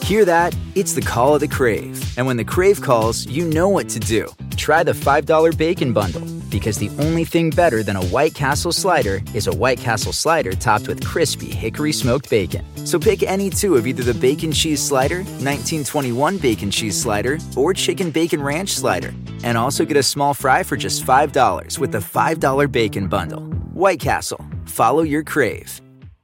Hear that? It's the call of the Crave. And when the Crave calls, you know what to do. Try the $5 Bacon Bundle, because the only thing better than a White Castle slider is a White Castle slider topped with crispy hickory smoked bacon. So pick any two of either the Bacon Cheese Slider, 1921 Bacon Cheese Slider, or Chicken Bacon Ranch Slider. And also get a small fry for just $5 with the $5 Bacon Bundle. White Castle. Follow your Crave.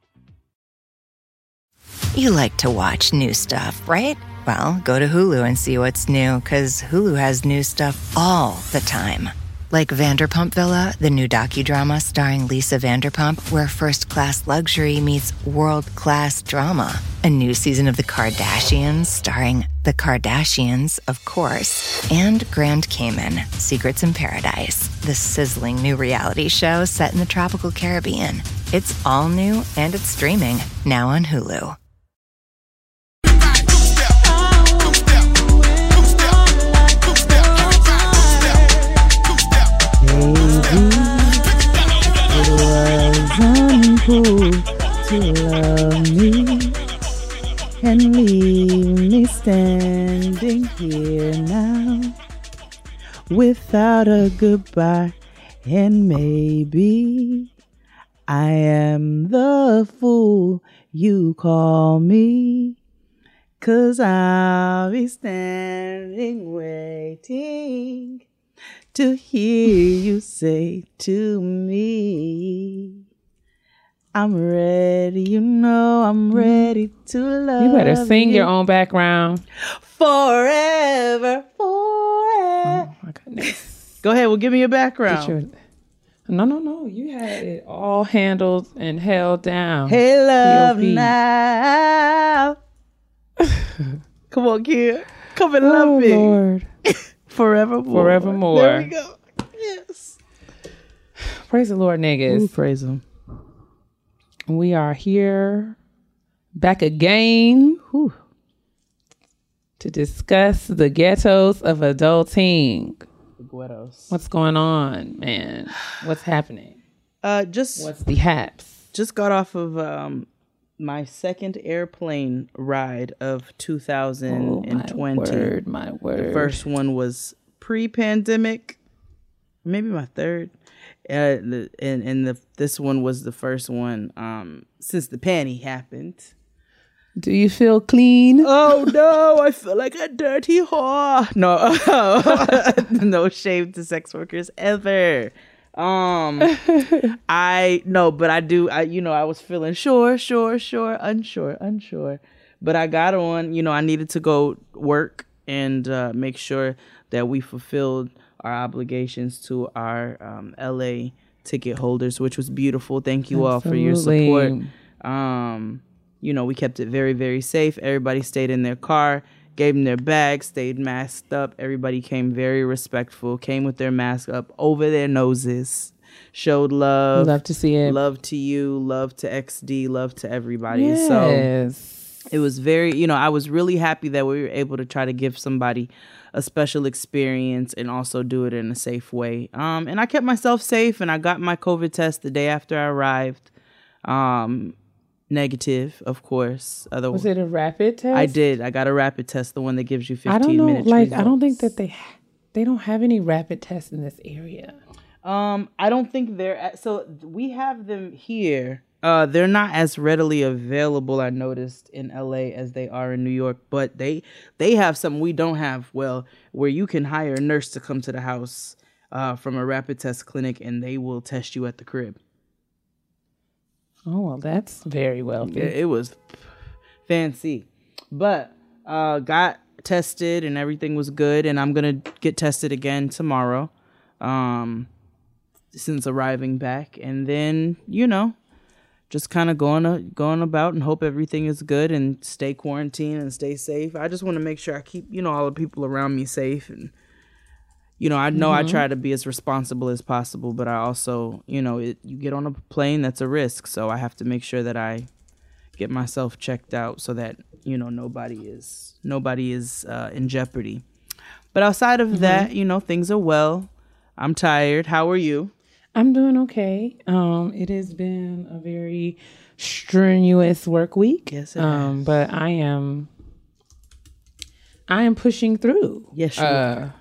You like to watch new stuff, right? Well, go to Hulu and see what's new, because Hulu has new stuff all the time. Like Vanderpump Villa, the new docudrama starring Lisa Vanderpump, where first-class luxury meets world-class drama. A new season of The Kardashians starring The Kardashians, of course. And Grand Cayman, Secrets in Paradise, the sizzling new reality show set in the tropical Caribbean. It's all new, and it's streaming now on Hulu. To love me and leave me standing here now without a goodbye, and maybe I am the fool you call me, 'cause I'll be standing waiting to hear you say to me, I'm ready, you know I'm ready to love you. You better sing your own background. Forever, forever. Oh, my goodness. Go ahead, well, give me your background. No. You had it all handled and held down. Hey, love P.O.P. now. Come on, kid. Come and love me. Lord. Forevermore. Forevermore. There we go. Yes. Praise the Lord, niggas. Ooh, praise him. We are here back again to discuss the ghettos of adulting. The ghettos. What's going on, man? What's happening? What's the haps? Just got off of my second airplane ride of 2020. My word. The first one was pre-pandemic, maybe my third. This one was the first one since the panty happened. Do you feel clean? Oh no, I feel like a dirty whore. No, no shame to sex workers ever. I do. I was feeling sure, unsure. But I got on. I needed to go work and make sure that we fulfilled our obligations to our LA ticket holders, which was beautiful. Thank you all for your support. We kept it very, very safe. Everybody stayed in their car, gave them their bags, stayed masked up. Everybody came very respectful, came with their mask up over their noses, showed love. Love to see it. Love to you, love to XD, love to everybody. Yes. So it was very, I was really happy that we were able to try to give somebody a special experience and also do it in a safe way. And I kept myself safe, and I got my COVID test the day after I arrived. Negative, of course. Was it a rapid test? I did. I got a rapid test, the one that gives you 15 minutes. I don't know, results. I don't think that they don't have any rapid tests in this area. I don't think so we have them here. They're not as readily available, I noticed, in LA as they are in New York, but they have something we don't have, where you can hire a nurse to come to the house from a rapid test clinic, and they will test you at the crib. Oh, well, that's very wealthy. Yeah, it was fancy. But got tested and everything was good, and I'm going to get tested again tomorrow since arriving back. And then, just kind of going about and hope everything is good and stay quarantined and stay safe. I just want to make sure I keep, all the people around me safe. And, I know I try to be as responsible as possible, but I also, you get on a plane, that's a risk. So I have to make sure that I get myself checked out so that, nobody is in jeopardy. But outside of that, things are well. I'm tired. How are you? I'm doing okay. It has been a very strenuous work week. Yes, it has. But I am I am pushing through. Yes, you are.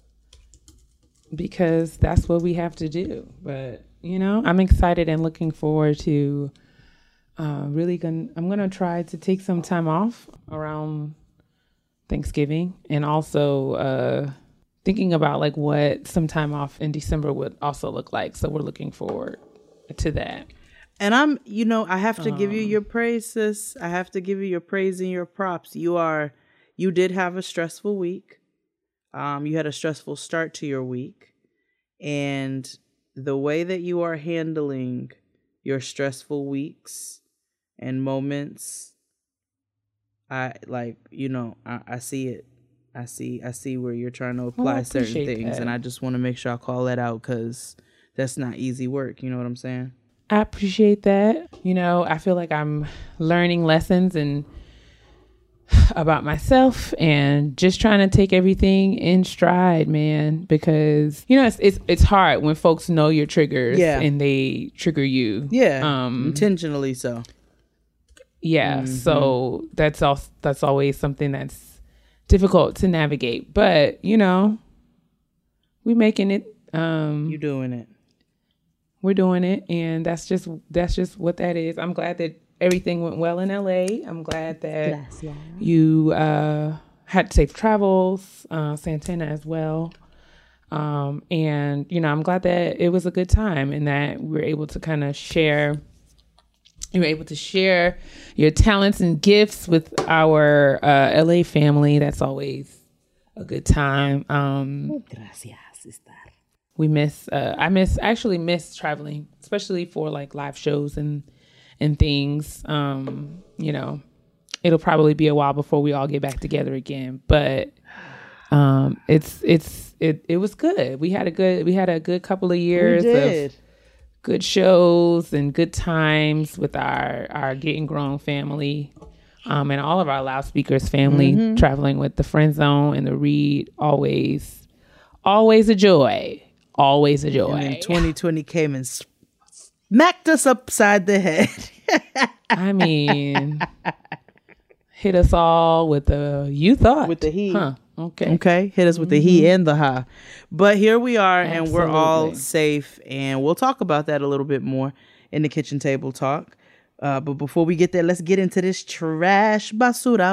Because that's what we have to do. But, I'm excited and looking forward to I'm going to try to take some time off around Thanksgiving, and also thinking about like what some time off in December would also look like. So we're looking forward to that. And I have to give you your praise, sis. I have to give you your praise and your props. You did have a stressful week. You had a stressful start to your week, and the way that you are handling your stressful weeks and moments, I see it. I see where you're trying to apply certain things, and I just want to make sure I call that out, because that's not easy work. You know what I'm saying? I appreciate that. I feel like I'm learning lessons and about myself, and just trying to take everything in stride, man, because it's hard when folks know your triggers and they trigger you. Intentionally so. So that's always something that's difficult to navigate, but we making it. You doing it. We're doing it, and that's just what that is. I'm glad that everything went well in LA. I'm glad that you had safe travels, Santana as well. And I'm glad that it was a good time, and that we were able to kind of share. You were able to share your talents and gifts with our LA family. That's always a good time. I actually miss traveling, especially for like live shows and things. It'll probably be a while before we all get back together again, but it was good. We had a good couple of years of good shows and good times with our Getting Grown family, and all of our Loudspeakers family, traveling with the Friend Zone and the Read. Always a joy. Always a joy. And then 2020 came and smacked us upside the head. I mean, hit us all with the heat. Huh. Okay. Hit us with the heat and the high. But here we are, and we're all safe, and we'll talk about that a little bit more in the kitchen table talk. But before we get there, let's get into this trash. Basura.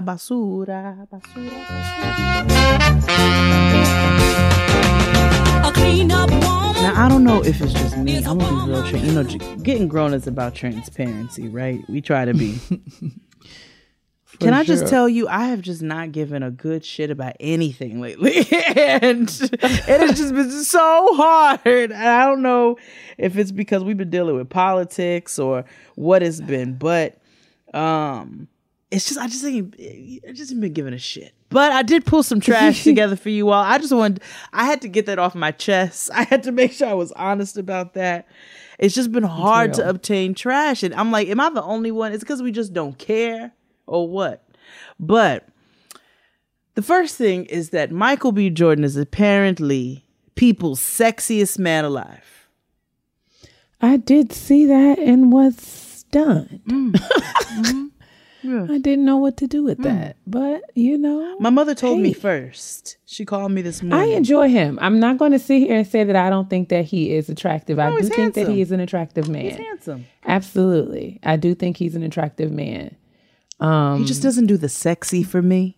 Now, I don't know if it's just me. I'm gonna be real. Getting Grown is about transparency, right? We try to be. Can I just tell you, I have just not given a good shit about anything lately. And it has just been so hard. And I don't know if it's because we've been dealing with politics or what it's been, but it's just, I just haven't been giving a shit. But I did pull some trash together for you all. I had to get that off my chest. I had to make sure I was honest about that. It's just been hard to obtain trash. And I'm like, am I the only one? It's because we just don't care or what? But the first thing is that Michael B. Jordan is apparently people's sexiest man alive. I did see that and was stunned. Yeah. I didn't know what to do with that. But, my mother told me first. She called me this morning. I enjoy him. I'm not going to sit here and say that I don't think that he is attractive. I do think that he is an attractive man. He's handsome. Absolutely. I do think he's an attractive man. He just doesn't do the sexy for me.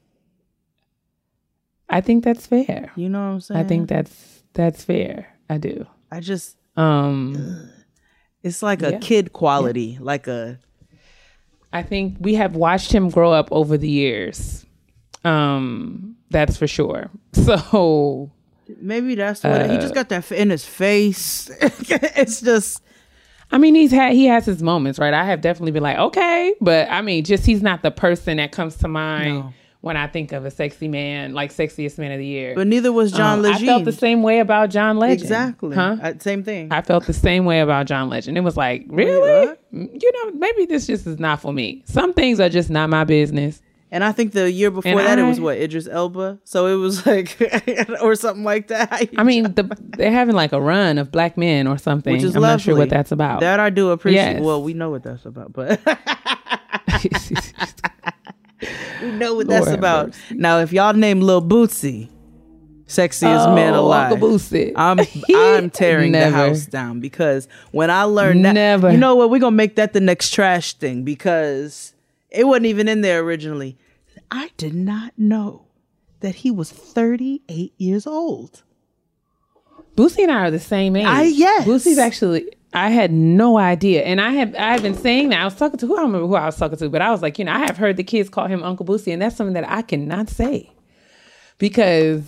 I think that's fair. You know what I'm saying? I think that's fair. I do. I just it's like a kid quality, like a. I think we have watched him grow up over the years. That's for sure. So maybe that's what he just got that in his face. It's just. I mean, he has his moments, right? I have definitely been like, okay, but I mean, just he's not the person that comes to mind when I think of a sexy man, like sexiest man of the year. But neither was John Legend. I felt the same way about John Legend. Exactly. Same thing. I felt the same way about John Legend. It was like, really? Maybe this just is not for me. Some things are just not my business. And I think the year before it was Idris Elba. So it was like, or something like that. I mean, they're having like a run of black men or something. Which is I'm lovely. not sure what that's about. That I do appreciate. Yes. Well, we know what that's about, but we know what that's about. Now, if y'all name Lil Bootsy sexiest man alive, Uncle Bootsy, I'm tearing the house down, because when I learned that, you know what, we're gonna make that the next trash thing, because it wasn't even in there originally. I did not know that he was 38 years old. Bootsy and I are the same age. Yes. Boosie's actually, I had no idea. And I've been saying that. I was talking to, I don't remember who I was talking to, but I was like, I have heard the kids call him Uncle Bootsy, and that's something that I cannot say. Because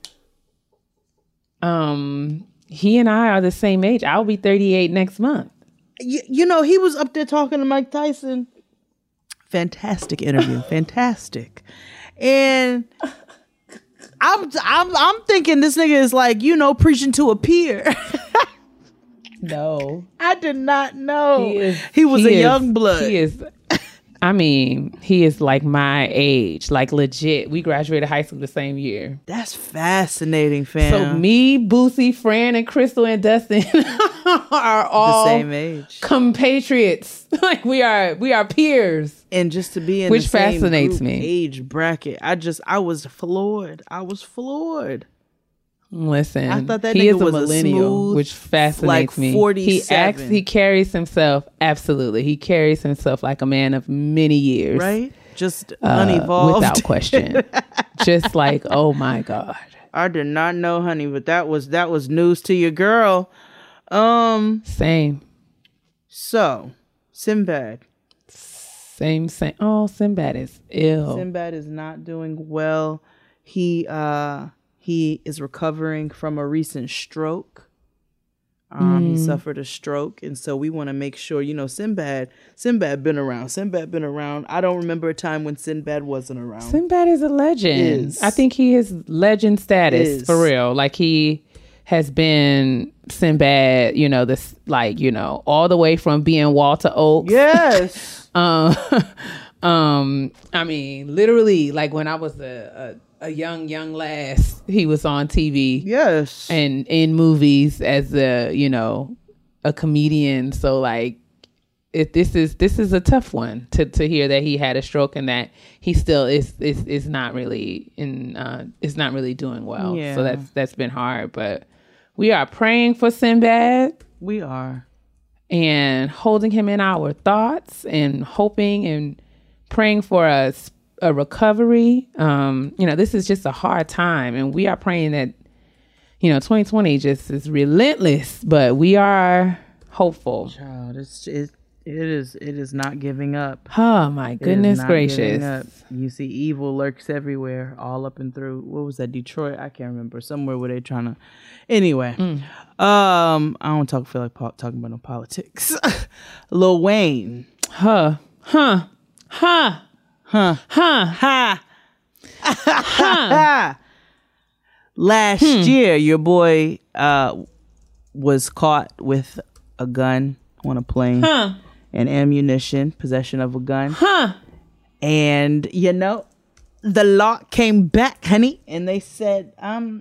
he and I are the same age. I'll be 38 next month. You know, he was up there talking to Mike Tyson. Fantastic interview. Fantastic. And I'm thinking this nigga is like, preaching to a peer. No. I did not know. He was a young blood. He is like my age, like legit. We graduated high school the same year. That's fascinating, fam. So me, Boosie, Fran, and Crystal and Dustin are all the same age, compatriots. Like we are peers. And just to be in which the same fascinates group, me, age bracket, I was floored. Listen, I thought that he nigga is a was millennial, smooth, which fascinates me. 47. He carries himself, absolutely. He carries himself like a man of many years. Right? Just unevolved. Without question. Just like, oh my God. I did not know, honey, but that was news to your girl. Same. So, Sinbad. Same. Oh, Sinbad is ill. Sinbad is not doing well. He is recovering from a recent stroke. He suffered a stroke, and so we want to make sure, Sinbad been around. I don't remember a time when Sinbad wasn't around. Sinbad is a legend. I think he is legend status for real. Like he has been Sinbad, this all the way from being Walter Oaks. Yes. I mean, literally, like when I was a young lass, he was on TV. Yes. And in movies as a comedian. So like this is a tough one to hear that he had a stroke and that he still is not really is not really doing well. Yeah. So that's been hard, but we are praying for Sinbad. We are. And holding him in our thoughts and hoping and praying for a recovery. This is just a hard time, and we are praying that 2020 just is relentless, but we are hopeful. Child, it is not giving up. Oh my goodness gracious. You see evil lurks everywhere, all up and through, what was that, Detroit? I can't remember, somewhere where they trying to, anyway. I don't feel like talking about no politics. Lil Wayne. Last year, your boy was caught with a gun on a plane and ammunition, possession of a gun. And, the law came back, honey, and they said,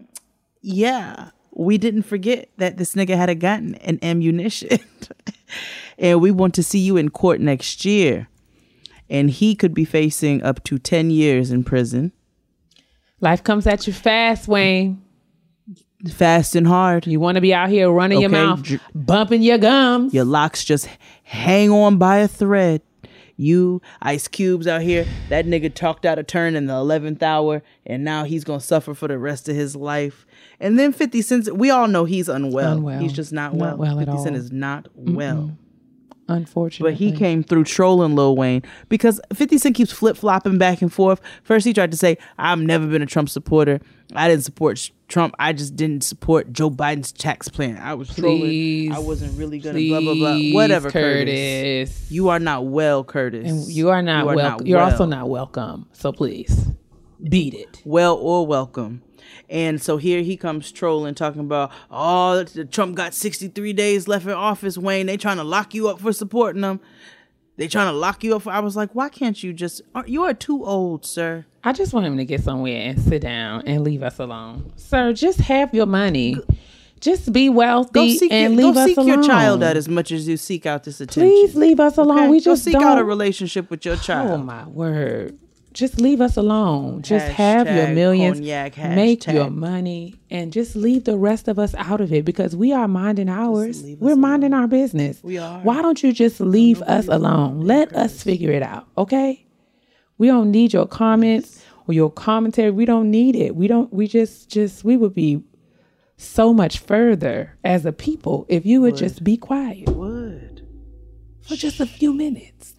we didn't forget that this nigga had a gun and ammunition. And we want to see you in court next year. And he could be facing up to 10 years in prison. Life comes at you fast, Wayne. Fast and hard. You want to be out here running your mouth, bumping your gums. Your locks just hang on by a thread. You, Ice Cube's out here. That nigga talked out a turn in the 11th hour, and now he's going to suffer for the rest of his life. And then 50 Cent, we all know he's unwell. He's just not well. 50 Cent is not well. Unfortunately. But he came through trolling Lil Wayne because 50 Cent keeps flip-flopping back and forth. First he tried to say, I've never been a Trump supporter. I didn't support Trump. I just didn't support Joe Biden's tax plan. I was trolling. I wasn't really going to blah, blah, blah. Whatever, Curtis. You are not well, Curtis. And you are not welcome. You're also not welcome. So please, beat it. Well or welcome. And so here he comes trolling, talking about, Trump got 63 days left in office, Wayne. They trying to lock you up for supporting them. They trying to lock you up for... I was like, why can't you just... You are too old, sir. I just want him to get somewhere and sit down and leave us alone. Sir, just have your money. Just be wealthy and leave us alone. Go seek your child out as much as you seek out this attention. Please leave us alone. Okay? We just go seek out a relationship with your child. Oh, my word. just leave us alone. Just have your millions, cognac, make your money, and just leave the rest of us out of it because we are minding ours. We're minding our business. We are. Why don't you just leave us alone? Let us figure it out, okay? We don't need your comments or your commentary. We don't need it. We would be so much further as a people if you would just be quiet. For just a few minutes.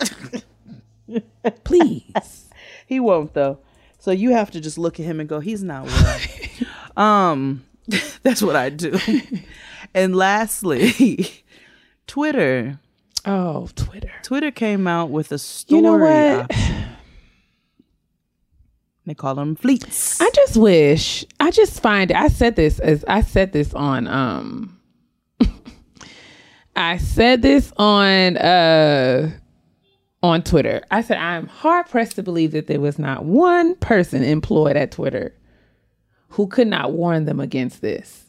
Please. He won't though. So you have to just look at him and go, he's not well. That's what I do. And lastly, Twitter. Oh, Twitter. Twitter came out with a story. You know what? They call them fleets. I said this on Twitter. I said, I'm hard pressed to believe that there was not one person employed at Twitter who could not warn them against this.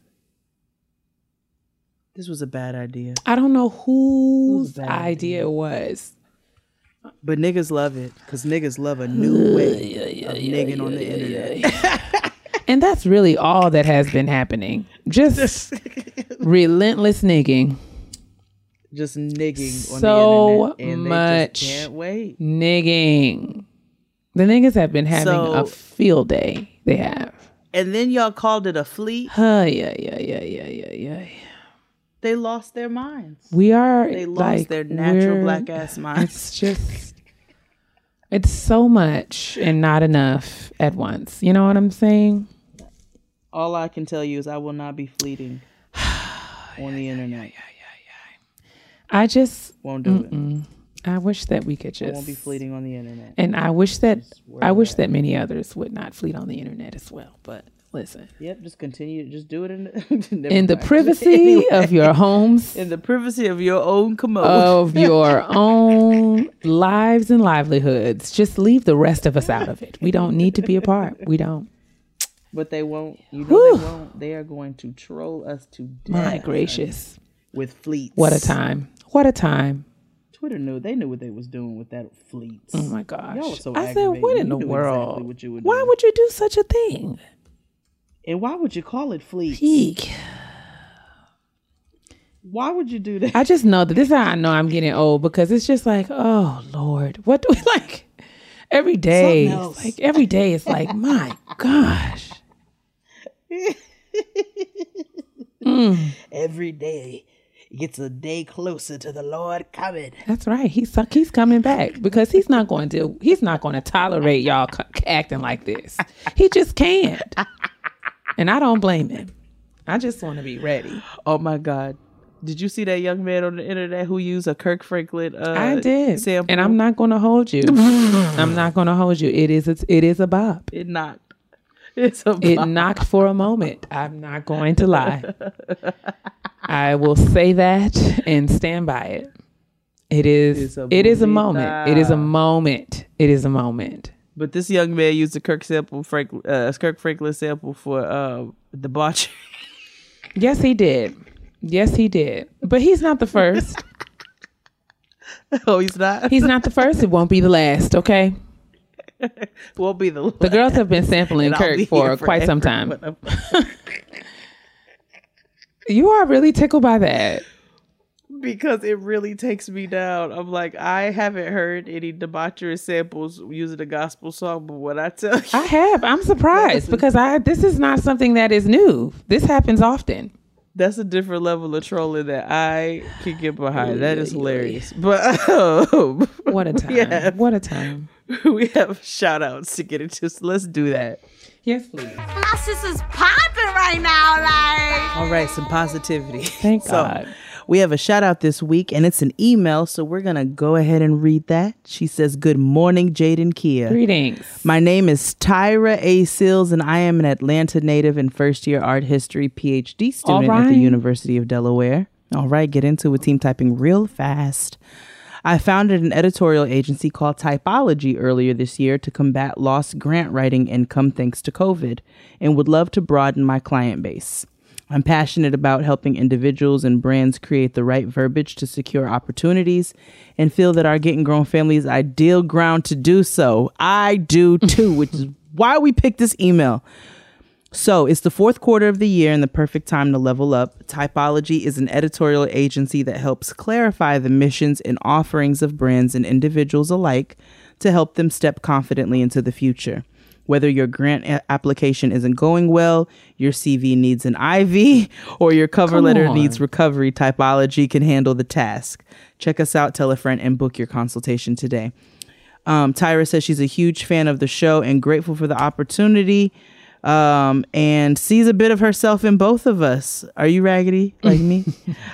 This was a bad idea. I don't know whose idea it was. But niggas love it because niggas love a new way of nigging on the internet. And that's really all that has been happening. Just relentless nigging. Just nigging so on the internet. And much they just can't wait. Nigging. The niggas have been having a field day. They have. And then y'all called it a fleet. Yeah. They lost their minds. They lost their natural black ass minds. It's so much and not enough at once. You know what I'm saying? All I can tell you is I will not be fleeting on the internet. I just won't do it. I wish that we could just. I won't be fleeting on the internet. And I wish that many others would not fleet on the internet as well. But listen. Yep, just continue. Just do it in the privacy of your homes. In the privacy of your own commode. Of your own lives and livelihoods. Just leave the rest of us out of it. We don't need to be a part. We don't. But they won't. You know they won't. They are going to troll us to death. My gracious. With fleets. What a time. What a time. Twitter knew. They knew what they was doing with that fleets. Oh my gosh. Y'all were so I said, what in the world? Exactly what why would you do such a thing? And why would you call it fleets? Eek. Why would you do that? I just know that this is how I know I'm getting old because it's just like, oh Lord, what do we like every day? Every day it's like, my gosh. Every day gets a day closer to the Lord coming. That's right. He's coming back because he's not going to tolerate y'all acting like this. He just can't. And I don't blame him. I just want to be ready. Oh my God. Did you see that young man on the internet who used a Kirk Franklin I did. sample? And I'm not going to hold you. I'm not going to hold you. It is a bop. It knocked. It knocked for a moment. I'm not going to lie. I will say that and stand by it. It is a moment. It is a moment. It is a moment. But this young man used a Kirk Franklin sample for debauchery. Yes, he did. But he's not the first. Oh, he's not? He's not the first. It won't be the last, okay? Won't be the last. The girls have been sampling Kirk for quite some time. You are really tickled by that. Because it really takes me down. I'm like, I haven't heard any debaucherous samples using a gospel song, but what I tell you, I have. I'm surprised because this is not something that is new. This happens often. That's a different level of trolling that I can get behind. That is hilarious. But what a time! What a time! We have shout outs to get into. So let's do that. Yes, please. My sister's popping right now, like. All right, some positivity. Thank God. We have a shout out this week and it's an email, so we're going to go ahead and read that. She says, "Good morning, Jade and Kia. Greetings. My name is Tyra A. Sills and I am an Atlanta native and first year art history PhD student at the University of Delaware." All right, get into it with team typing real fast. "I founded an editorial agency called Typology earlier this year to combat lost grant writing income thanks to COVID and would love to broaden my client base. I'm passionate about helping individuals and brands create the right verbiage to secure opportunities and feel that our Getting Grown family is ideal ground to do so. I do too, which is why we picked this email. So it's the fourth quarter of the year and the perfect time to level up. Typology is an editorial agency that helps clarify the missions and offerings of brands and individuals alike to help them step confidently into the future. Whether your grant application isn't going well, your CV needs an IV, or your cover letter needs recovery, Typology can handle the task. Check us out, tell a friend, and book your consultation today. Tyra says she's a huge fan of the show and grateful for the opportunity, and sees a bit of herself in both of us. Are you raggedy like me?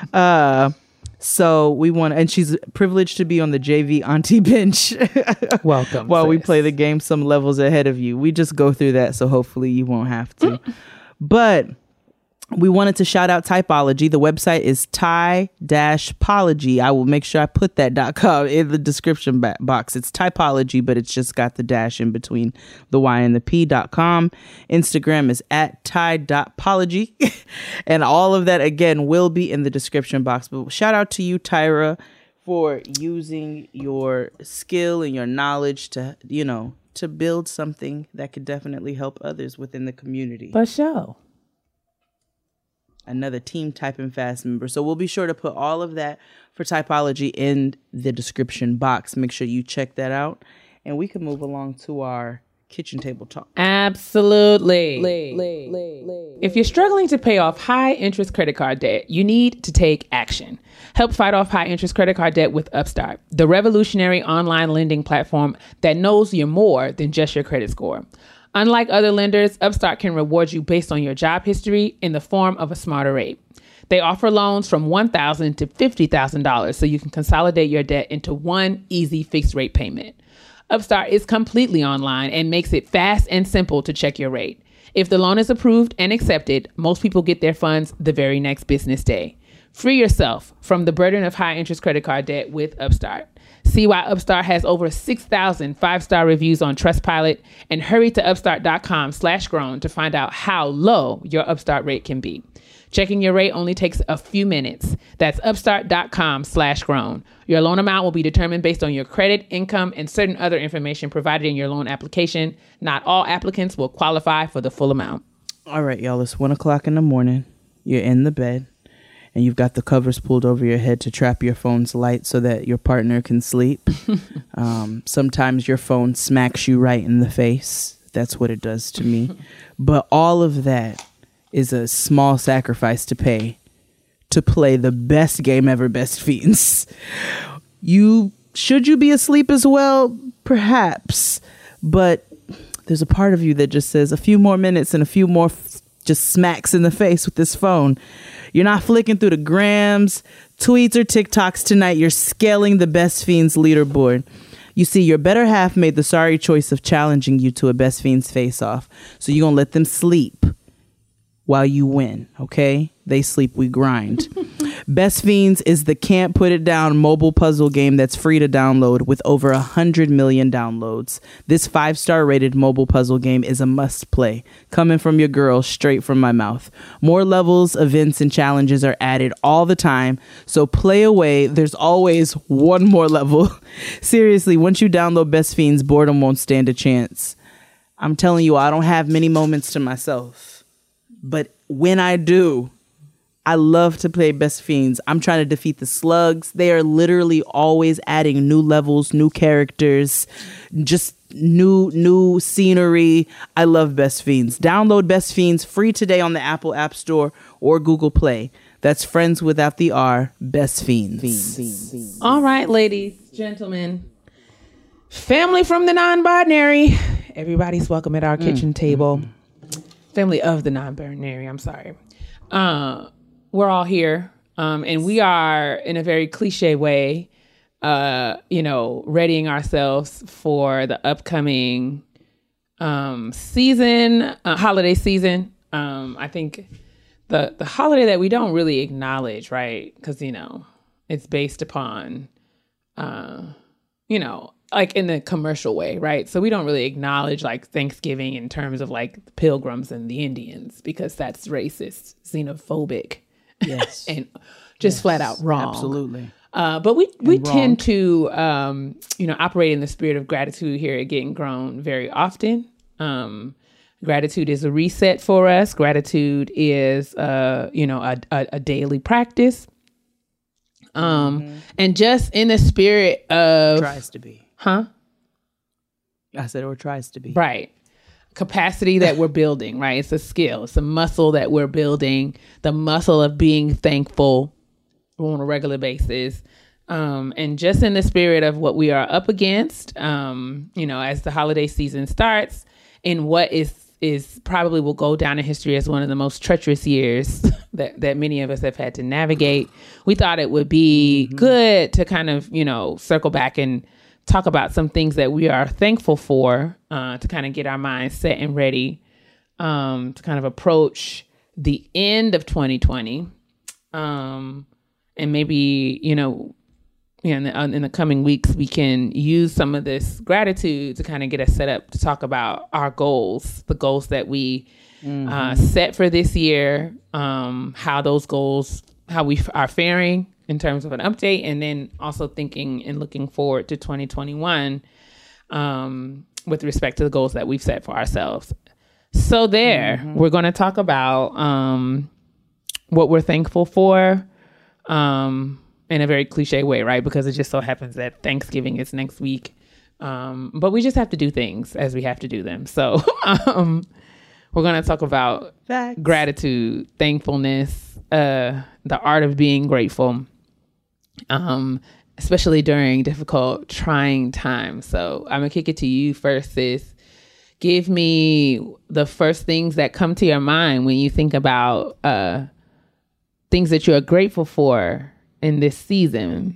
So we want, and she's privileged to be on the JV Auntie bench. Welcome. While we play the game some levels ahead of you. We just go through that, so hopefully you won't have to. But we wanted to shout out Typology. The website is ty-pology. I will make sure I put that .com in the description box. It's Typology, but it's just got the dash in between the Y and the P.com. Instagram is at ty.pology. And all of that, again, will be in the description box. But shout out to you, Tyra, for using your skill and your knowledge to, to build something that could definitely help others within the community. For sure. Another Team Typing Fast member. So we'll be sure to put all of that for Typology in the description box. Make sure you check that out. And we can move along to our kitchen table talk. Absolutely. If you're struggling to pay off high interest credit card debt, you need to take action. Help fight off high interest credit card debt with Upstart, the revolutionary online lending platform that knows you're more than just your credit score. Unlike other lenders, Upstart can reward you based on your job history in the form of a smarter rate. They offer loans from $1,000 to $50,000 so you can consolidate your debt into one easy fixed rate payment. Upstart is completely online and makes it fast and simple to check your rate. If the loan is approved and accepted, most people get their funds the very next business day. Free yourself from the burden of high interest credit card debt with Upstart. See why Upstart has over 6,000 five-star reviews on Trustpilot, and hurry to upstart.com/grown to find out how low your Upstart rate can be. Checking your rate only takes a few minutes. That's upstart.com/grown. Your loan amount will be determined based on your credit, income, and certain other information provided in your loan application. Not all applicants will qualify for the full amount. All right, y'all, it's 1:00 in the morning. You're in the bed. And you've got the covers pulled over your head to trap your phone's light so that your partner can sleep. Sometimes your phone smacks you right in the face. That's what it does to me. But all of that is a small sacrifice to pay to play the best game ever, Best Fiends. Should you be asleep as well? Perhaps. But there's a part of you that just says a few more minutes and a few more just smacks in the face with this phone. You're not flicking through the grams, tweets, or TikToks tonight. You're scaling the Best Fiends leaderboard. You see, your better half made the sorry choice of challenging you to a Best Fiends face-off. So you're going to let them sleep while you win, okay? They sleep, we grind. Best Fiends is the can't put it down mobile puzzle game that's free to download with over 100 million downloads. This 5-star rated mobile puzzle game is a must play, coming from your girl straight from my mouth. More levels, events, and challenges are added all the time, so play away. There's always one more level. Seriously, once you download Best Fiends, boredom won't stand a chance. I'm telling you, I don't have many moments to myself, but when I do, I love to play Best Fiends. I'm trying to defeat the slugs. They are literally always adding new levels, new characters, just new scenery. I love Best Fiends. Download Best Fiends free today on the Apple App Store or Google Play. That's friends without the R, Best Fiends. All right, ladies, gentlemen, family from the non-binary. Everybody's welcome at our kitchen table. Family of the non-binary, I'm sorry. We're all here, and we are, in a very cliche way, readying ourselves for the upcoming season, holiday season. I think the holiday that we don't really acknowledge, right? Because, it's based upon, like in the commercial way, right? So we don't really acknowledge like Thanksgiving in terms of like the Pilgrims and the Indians, because that's racist, xenophobic, Yes. and just flat out wrong. Absolutely. But we tend to, operate in the spirit of gratitude here at Getting Grown very often. Gratitude is a reset for us. Gratitude is, a daily practice. And just in the spirit of... Tries to be. Huh? I said, or tries to be. Right. Capacity that we're building, right? It's a skill. It's a muscle that we're building. The muscle of being thankful on a regular basis. And just in the spirit of what we are up against, as the holiday season starts, in what is probably will go down in history as one of the most treacherous years that many of us have had to navigate, we thought it would be good to kind of, circle back and talk about some things that we are thankful for, to kind of get our minds set and ready, to kind of approach the end of 2020. And maybe, in the coming weeks, we can use some of this gratitude to kind of get us set up to talk about our goals, the goals that we set for this year, how those goals, how we are faring in terms of an update, and then also thinking and looking forward to 2021 with respect to the goals that we've set for ourselves. So we're going to talk about what we're thankful for, in a very cliche way, right? Because it just so happens that Thanksgiving is next week. But we just have to do things as we have to do them. So we're going to talk about gratitude, thankfulness, the art of being grateful, especially during difficult, trying times. So I'm going to kick it to you first, sis. Give me the first things that come to your mind when you think about things that you're grateful for in this season.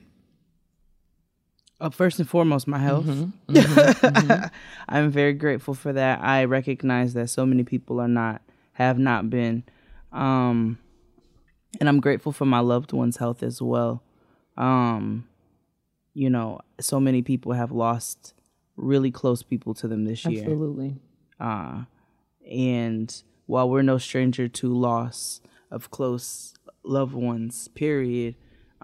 First and foremost, my health. I'm very grateful for that. I recognize that so many people have not been. And I'm grateful for my loved ones' health as well. So many people have lost really close people to them this year. Absolutely. And while we're no stranger to loss of close loved ones, period,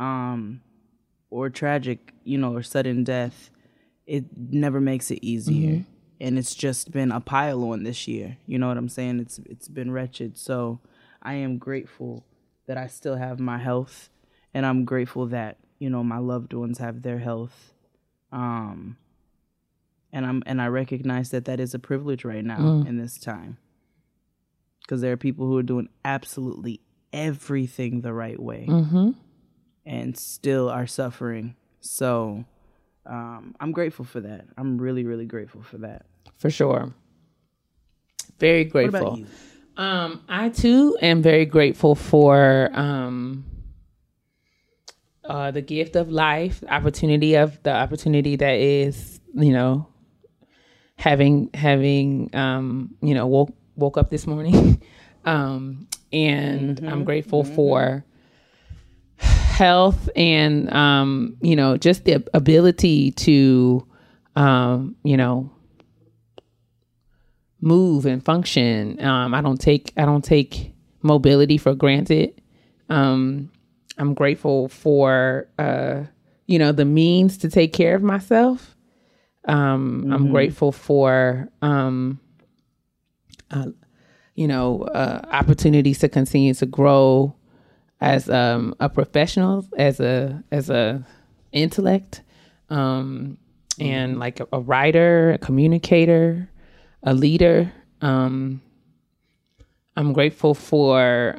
or tragic, or sudden death, it never makes it easier. And it's just been a pile on this year. You know what I'm saying? It's been wretched. So I am grateful that I still have my health, and I'm grateful that, my loved ones have their health. And I recognize that is a privilege right now in this time. Because there are people who are doing absolutely everything the right way. And still are suffering. So I'm grateful for that. I'm really, really grateful for that. For sure. Very grateful. What about you? I too am very grateful for the gift of life, the opportunity that is, having woke up this morning. And I'm grateful for health and, just the ability to, move and function. I don't take mobility for granted. I'm grateful for, the means to take care of myself. I'm grateful for, opportunities to continue to grow as a professional, as a intellect, and like a writer, a communicator, a leader. I'm grateful for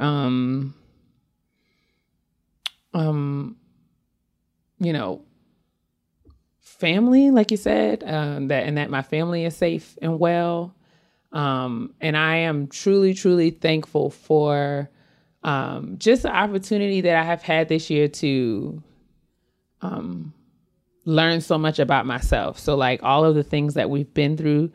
family, like you said, that my family is safe and well. And I am truly, truly thankful for just the opportunity that I have had this year to learn so much about myself. So like all of the things that we've been through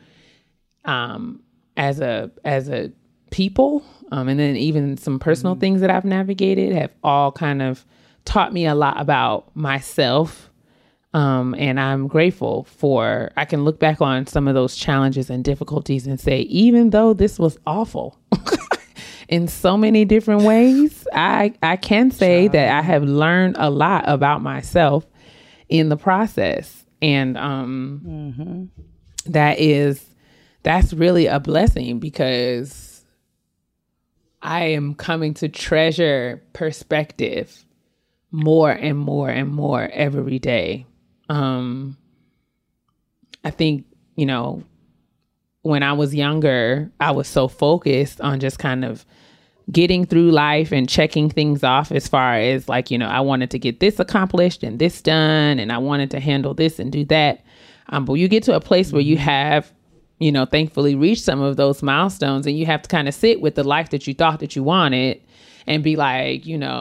as a people, and then even some personal things that I've navigated have all kind of taught me a lot about myself, And I'm grateful I can look back on some of those challenges and difficulties and say, even though this was awful in so many different ways, I can say that I have learned a lot about myself in the process. And that's really a blessing, because I am coming to treasure perspective more and more and more every day. I think, when I was younger, I was so focused on just kind of getting through life and checking things off, as far as like, I wanted to get this accomplished and this done, and I wanted to handle this and do that. But you get to a place where you have, thankfully reached some of those milestones, and you have to kind of sit with the life that you thought that you wanted and be like,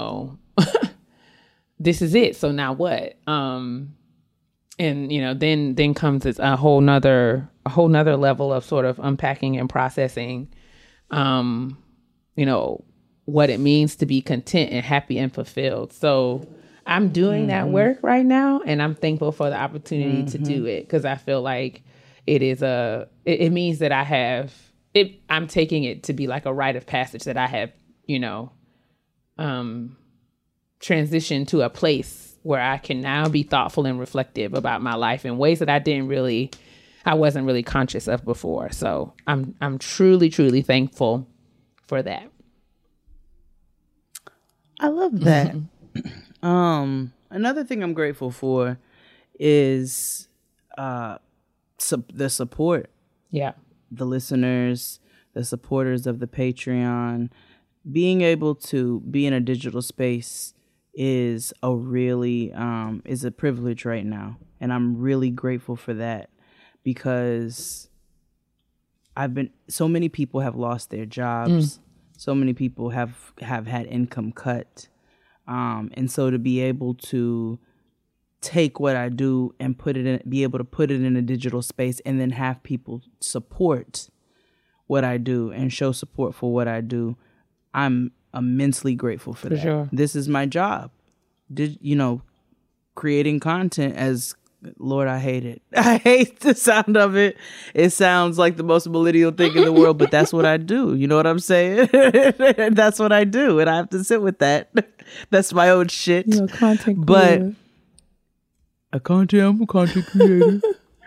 this is it. So now what? And, then comes a whole nother level of sort of unpacking and processing, what it means to be content and happy and fulfilled. So I'm doing that work right now, and I'm thankful for the opportunity to do it, because I feel like it means that I'm taking it to be like a rite of passage, that I have, transitioned to a place where I can now be thoughtful and reflective about my life in ways that I wasn't really conscious of before. So I'm truly, truly thankful for that. I love that. Another thing I'm grateful for is the support. Yeah. The listeners, the supporters of the Patreon. Being able to be in a digital space is a privilege right now, and I'm really grateful for that, because so many people have lost their jobs, so many people have had income cut, and so to be able to take what I do and be able to put it in a digital space, and then have people support what I do and show support for what I do, I'm immensely grateful for that. Sure. This is my job. Creating content, as Lord, I hate it. I hate the sound of it. It sounds like the most millennial thing in the world, but that's what I do. You know what I'm saying? That's what I do, and I have to sit with that. That's my own shit. You're a content creator. I'm a content creator.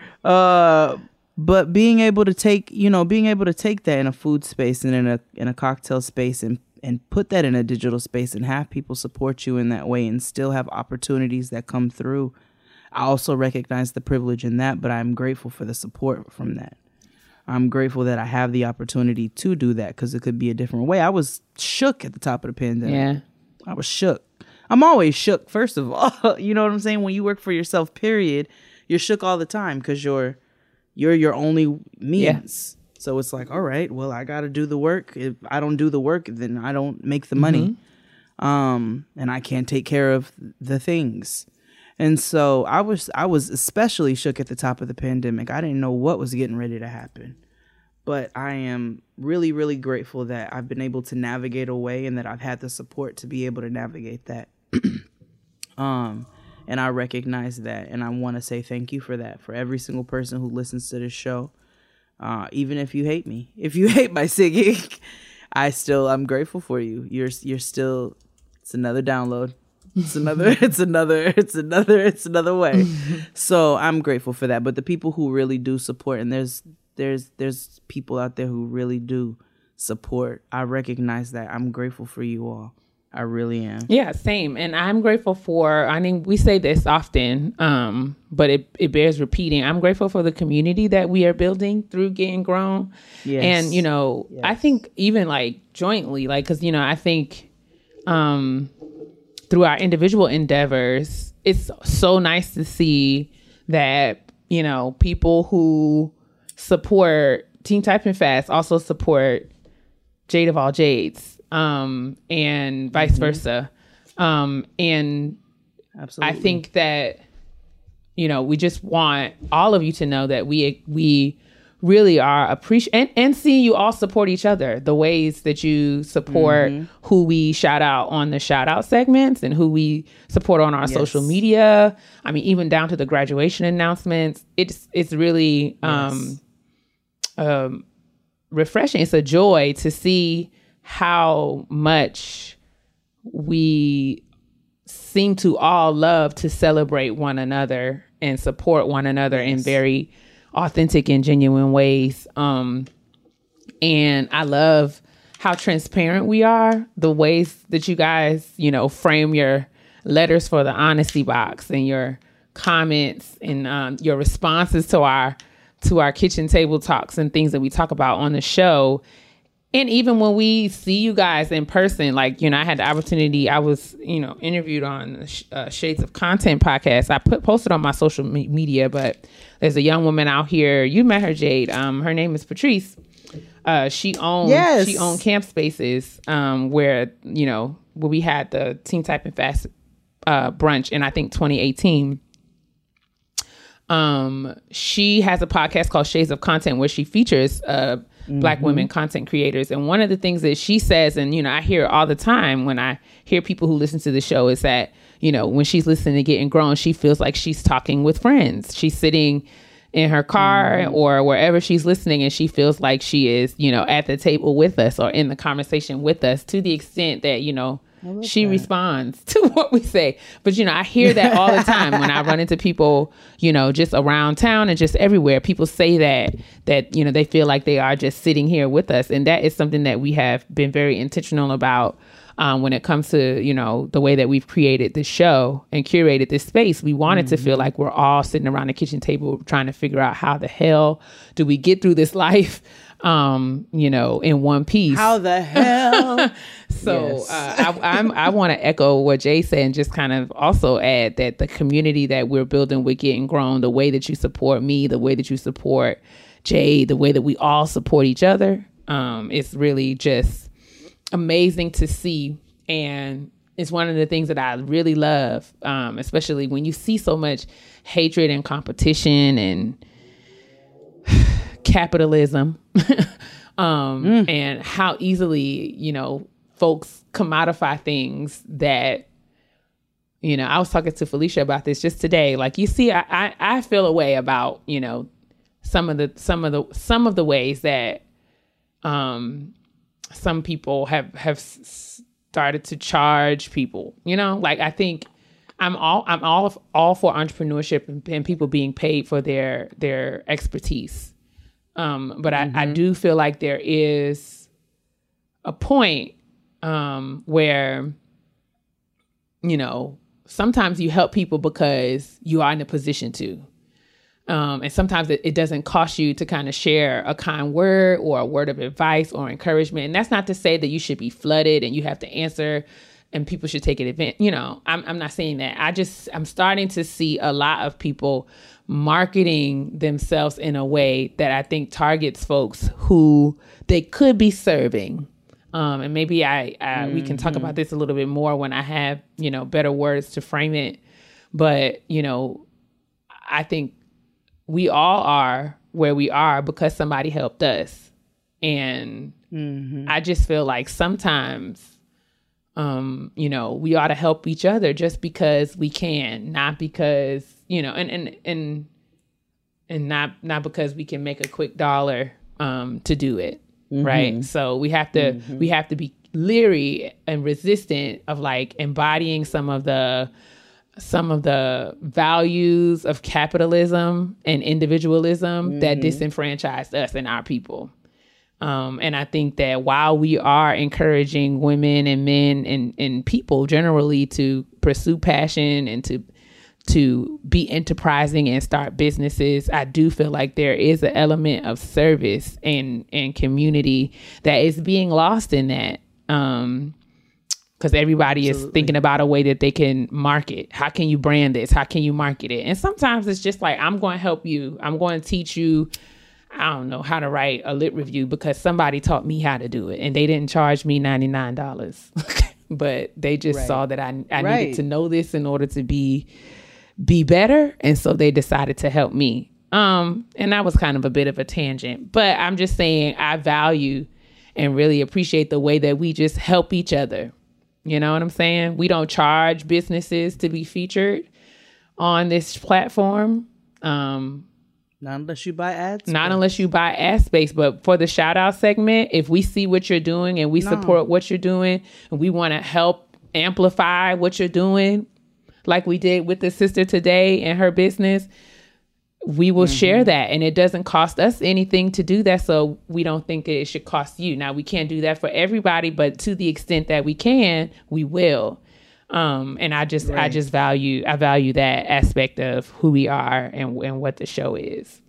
But being able to take that in a food space and in a cocktail space, and put that in a digital space, and have people support you in that way, and still have opportunities that come through. I also recognize the privilege in that, but I'm grateful for the support from that. I'm grateful that I have the opportunity to do that, because it could be a different way. I was shook at the top of the pandemic. Yeah. I was shook. I'm always shook, first of all. You know what I'm saying? When you work for yourself, period, you're shook all the time, because you're your only means. Yeah. So it's like, all right, well, I got to do the work. If I don't do the work, then I don't make the money. And I can't take care of the things. And so I was especially shook at the top of the pandemic. I didn't know what was getting ready to happen. But I am really, really grateful that I've been able to navigate away, and that I've had the support to be able to navigate that. And I recognize that. And I want to say thank you for that, for every single person who listens to this show. Even if you hate me, if you hate my singing, I'm grateful for you. You're still, it's another download. It's another way. So I'm grateful for that. But the people who really do support, and there's people out there who really do support, I recognize that. I'm grateful for you all. I really am. Yeah, same. And I'm grateful we say this often, but it bears repeating. I'm grateful for the community that we are building through Getting Grown. Yes. And, yes. I think even like jointly, like, cause I think, through our individual endeavors, it's so nice to see that, people who support Team Typing Fast also support Jade of All Jades. And vice versa. And absolutely. I think that, we just want all of you to know that we really are appreciate and seeing you all support each other, the ways that you support who we shout out on the shout out segments and who we support on our social media. I mean, even down to the graduation announcements. It's really refreshing. It's a joy to see how much we seem to all love to celebrate one another and support one another in very authentic and genuine ways. And I love how transparent we are, the ways that you guys, you know, frame your letters for the honesty box and your comments and your responses to our kitchen table talks and things that we talk about on the show. And even when we see you guys in person, like, you know, I had the opportunity, I was, you know, interviewed on the Shades of Content podcast. I posted on my social media, but there's a young woman out here. You met her, Jade. Her name is Patrice. She owned Camp Spaces, where, you know, where we had the Teen Typing Fast brunch in, I think, 2018. She has a podcast called Shades of Content where she features Black women content creators. And one of the things that she says, and, you know, I hear all the time when I hear people who listen to the show, is that, you know, when she's listening to Getting Grown, she feels like she's talking with friends. She's sitting in her car or wherever she's listening, and she feels like she is, you know, at the table with us or in the conversation with us, to the extent that, you know, she responds to what we say. But, you know, I hear that all the time when I run into people, you know, just around town and just everywhere. People say that, you know, they feel like they are just sitting here with us. And that is something that we have been very intentional about when it comes to, you know, the way that we've created this show and curated this space. We wanted to feel like we're all sitting around the kitchen table trying to figure out how the hell do we get through this life, you know, in one piece. How the hell? So I want to echo what Jay said and just kind of also add that the community that we're building with Getting Grown, the way that you support me, the way that you support Jay, the way that we all support each other, it's really just amazing to see. And it's one of the things that I really love, especially when you see so much hatred and competition and capitalism and how easily, you know, folks commodify things that, you know, I was talking to Felicia about this just today. Like, you see, I feel a way about, you know, some of the ways that some people have started to charge people, you know, like, I think I'm all for entrepreneurship and people being paid for their expertise. But I do feel like there is a point where, you know, sometimes you help people because you are in a position to. And sometimes it doesn't cost you to kind of share a kind word or a word of advice or encouragement. And that's not to say that you should be flooded and you have to answer and people should take advantage. You know, I'm not saying that. I'm starting to see a lot of people marketing themselves in a way that I think targets folks who they could be serving. And maybe we can talk about this a little bit more when I have, you know, better words to frame it. But, you know, I think we all are where we are because somebody helped us. And I just feel like sometimes, you know, we ought to help each other just because we can, not because, you know, and not because we can make a quick dollar to do it. Right. So we have to be leery and resistant of like embodying some of the values of capitalism and individualism that disenfranchised us and our people. And I think that while we are encouraging women and men and people generally to pursue passion and to be enterprising and start businesses, I do feel like there is an element of service and community that is being lost in that. Because everybody is thinking about a way that they can market. How can you brand this? How can you market it? And sometimes it's just like, I'm going to help you. I'm going to teach you, I don't know, how to write a lit review because somebody taught me how to do it. And they didn't charge me $99. But they just saw that I needed to know this in order to be better. And so they decided to help me. And that was kind of a bit of a tangent, but I'm just saying I value and really appreciate the way that we just help each other. You know what I'm saying? We don't charge businesses to be featured on this platform. Not unless you buy ads. Not unless you buy ad space, but for the shout out segment, if we see what you're doing and we support what you're doing and we want to help amplify what you're doing, like we did with the sister today and her business, we will share that. And it doesn't cost us anything to do that. So we don't think it should cost you. Now, we can't do that for everybody, but to the extent that we can, we will. And I value that aspect of who we are and what the show is.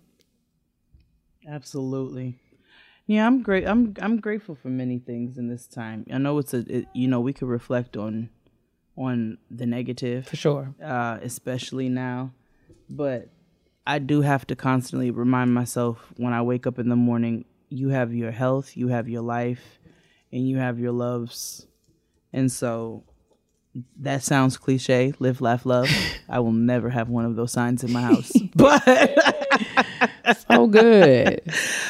Absolutely. Yeah, I'm great. I'm grateful for many things in this time. I know we could reflect on the negative for sure, especially now, but I do have to constantly remind myself when I wake up in the morning, you have your health, you have your life, and you have your loves. And so that sounds cliche, live, laugh, love. I will never have one of those signs in my house. But so good.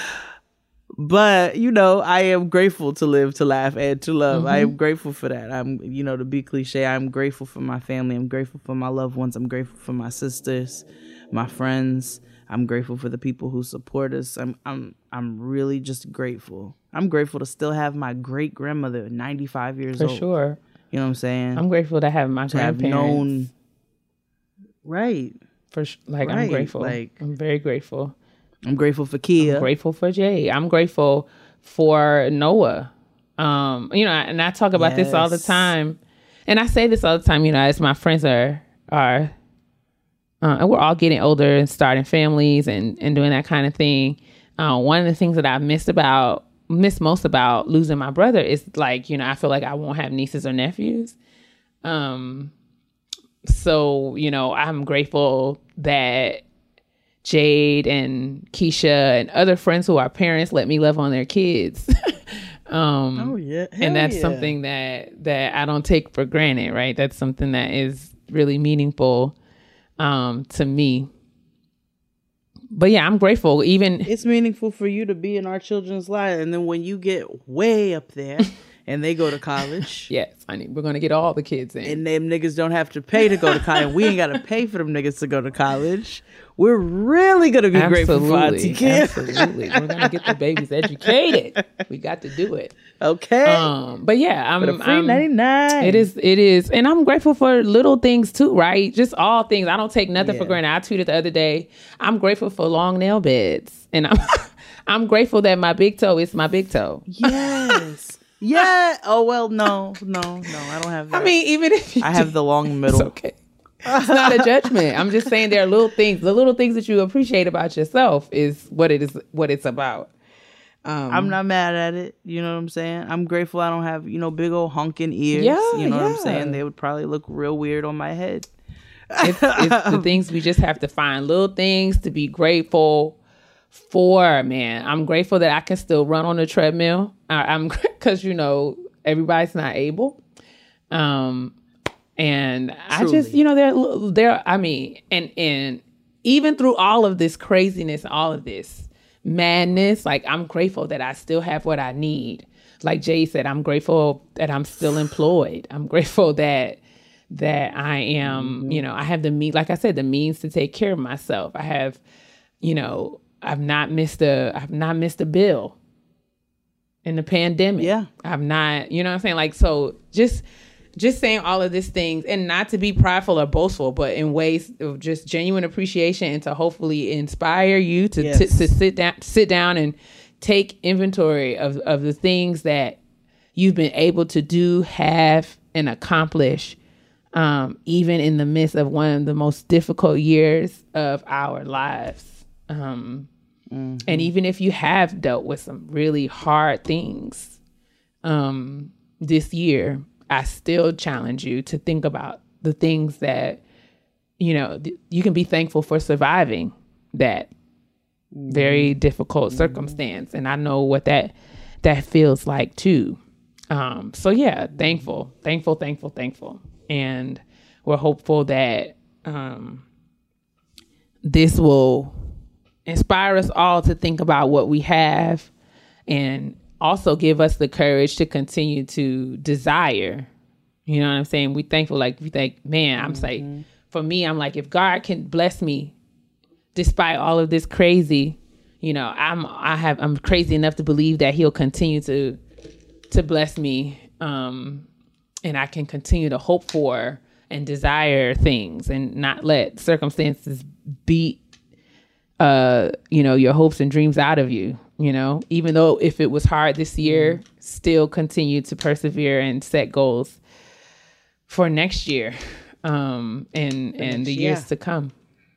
But, I am grateful to live, to laugh, and to love. I am grateful for that. To be cliche, I'm grateful for my family. I'm grateful for my loved ones. I'm grateful for my sisters, my friends. I'm grateful for the people who support us. I'm really just grateful. I'm grateful to still have my great grandmother, 95 years old. For sure. You know what I'm saying? I'm grateful to have my grandparents. Right. I'm grateful. I'm very grateful. I'm grateful for Kia. I'm grateful for Jay. I'm grateful for Noah. And I talk about this all the time. And I say this all the time, as my friends are and we're all getting older and starting families and doing that kind of thing. One of the things that I've missed most about losing my brother is I feel like I won't have nieces or nephews. So, I'm grateful that Jade and Keisha and other friends who are parents let me love on their kids. And that's something that I don't take for granted, right? That's something that is really meaningful to me. But yeah, I'm grateful. It's meaningful for you to be in our children's lives, and then when you get way up there and they go to college, yes, honey, we're gonna get all the kids in, and them niggas don't have to pay to go to college. And we ain't gotta pay for them niggas to go to college. We're really gonna be grateful for Auntie Kim. Absolutely, we're gonna get the babies educated. We got to do it. Okay. But yeah, I'm $3.99. It is, and I'm grateful for little things too, right? Just all things. I don't take nothing for granted. I tweeted the other day, I'm grateful for long nail beds, and I'm grateful that my big toe is my big toe. Yes. Yeah. Oh well, no, I don't have that. I mean, even if I have the long middle. It's okay. It's not a judgment. I'm just saying there are little things. The little things that you appreciate about yourself is what it's about. I'm not mad at it. You know what I'm saying? I'm grateful I don't have, big old honking ears. Yeah, you know what I'm saying? They would probably look real weird on my head. It's the things we just have to find, little things to be grateful for, man. I'm grateful that I can still run on the treadmill. I'm because, everybody's not able. And I just, and even through all of this craziness, all of this madness, I'm grateful that I still have what I need. Like Jay said, I'm grateful that I'm still employed. I'm grateful that I am, I have the means to take care of myself. I have, I've not missed a bill in the pandemic. Yeah. I've not, you know what I'm saying? So just saying all of these things, and not to be prideful or boastful, but in ways of just genuine appreciation and to hopefully inspire you to sit down and take inventory of the things that you've been able to do, have, and accomplish, even in the midst of one of the most difficult years of our lives. And even if you have dealt with some really hard things this year, I still challenge you to think about the things that, you can be thankful for surviving that very difficult circumstance. And I know what that feels like too. So yeah, thankful. And we're hopeful that this will inspire us all to think about what we have, and also give us the courage to continue to desire. You know what I'm saying? We thankful, like, we think, man, I'm like, for me, I'm like, if God can bless me despite all of this crazy, you know, I'm crazy enough to believe that he'll continue to bless me. And I can continue to hope for and desire things and not let circumstances beat, you know, your hopes and dreams out of you, you know, even though if it was hard this year, still continue to persevere and set goals for next year, and the years to come.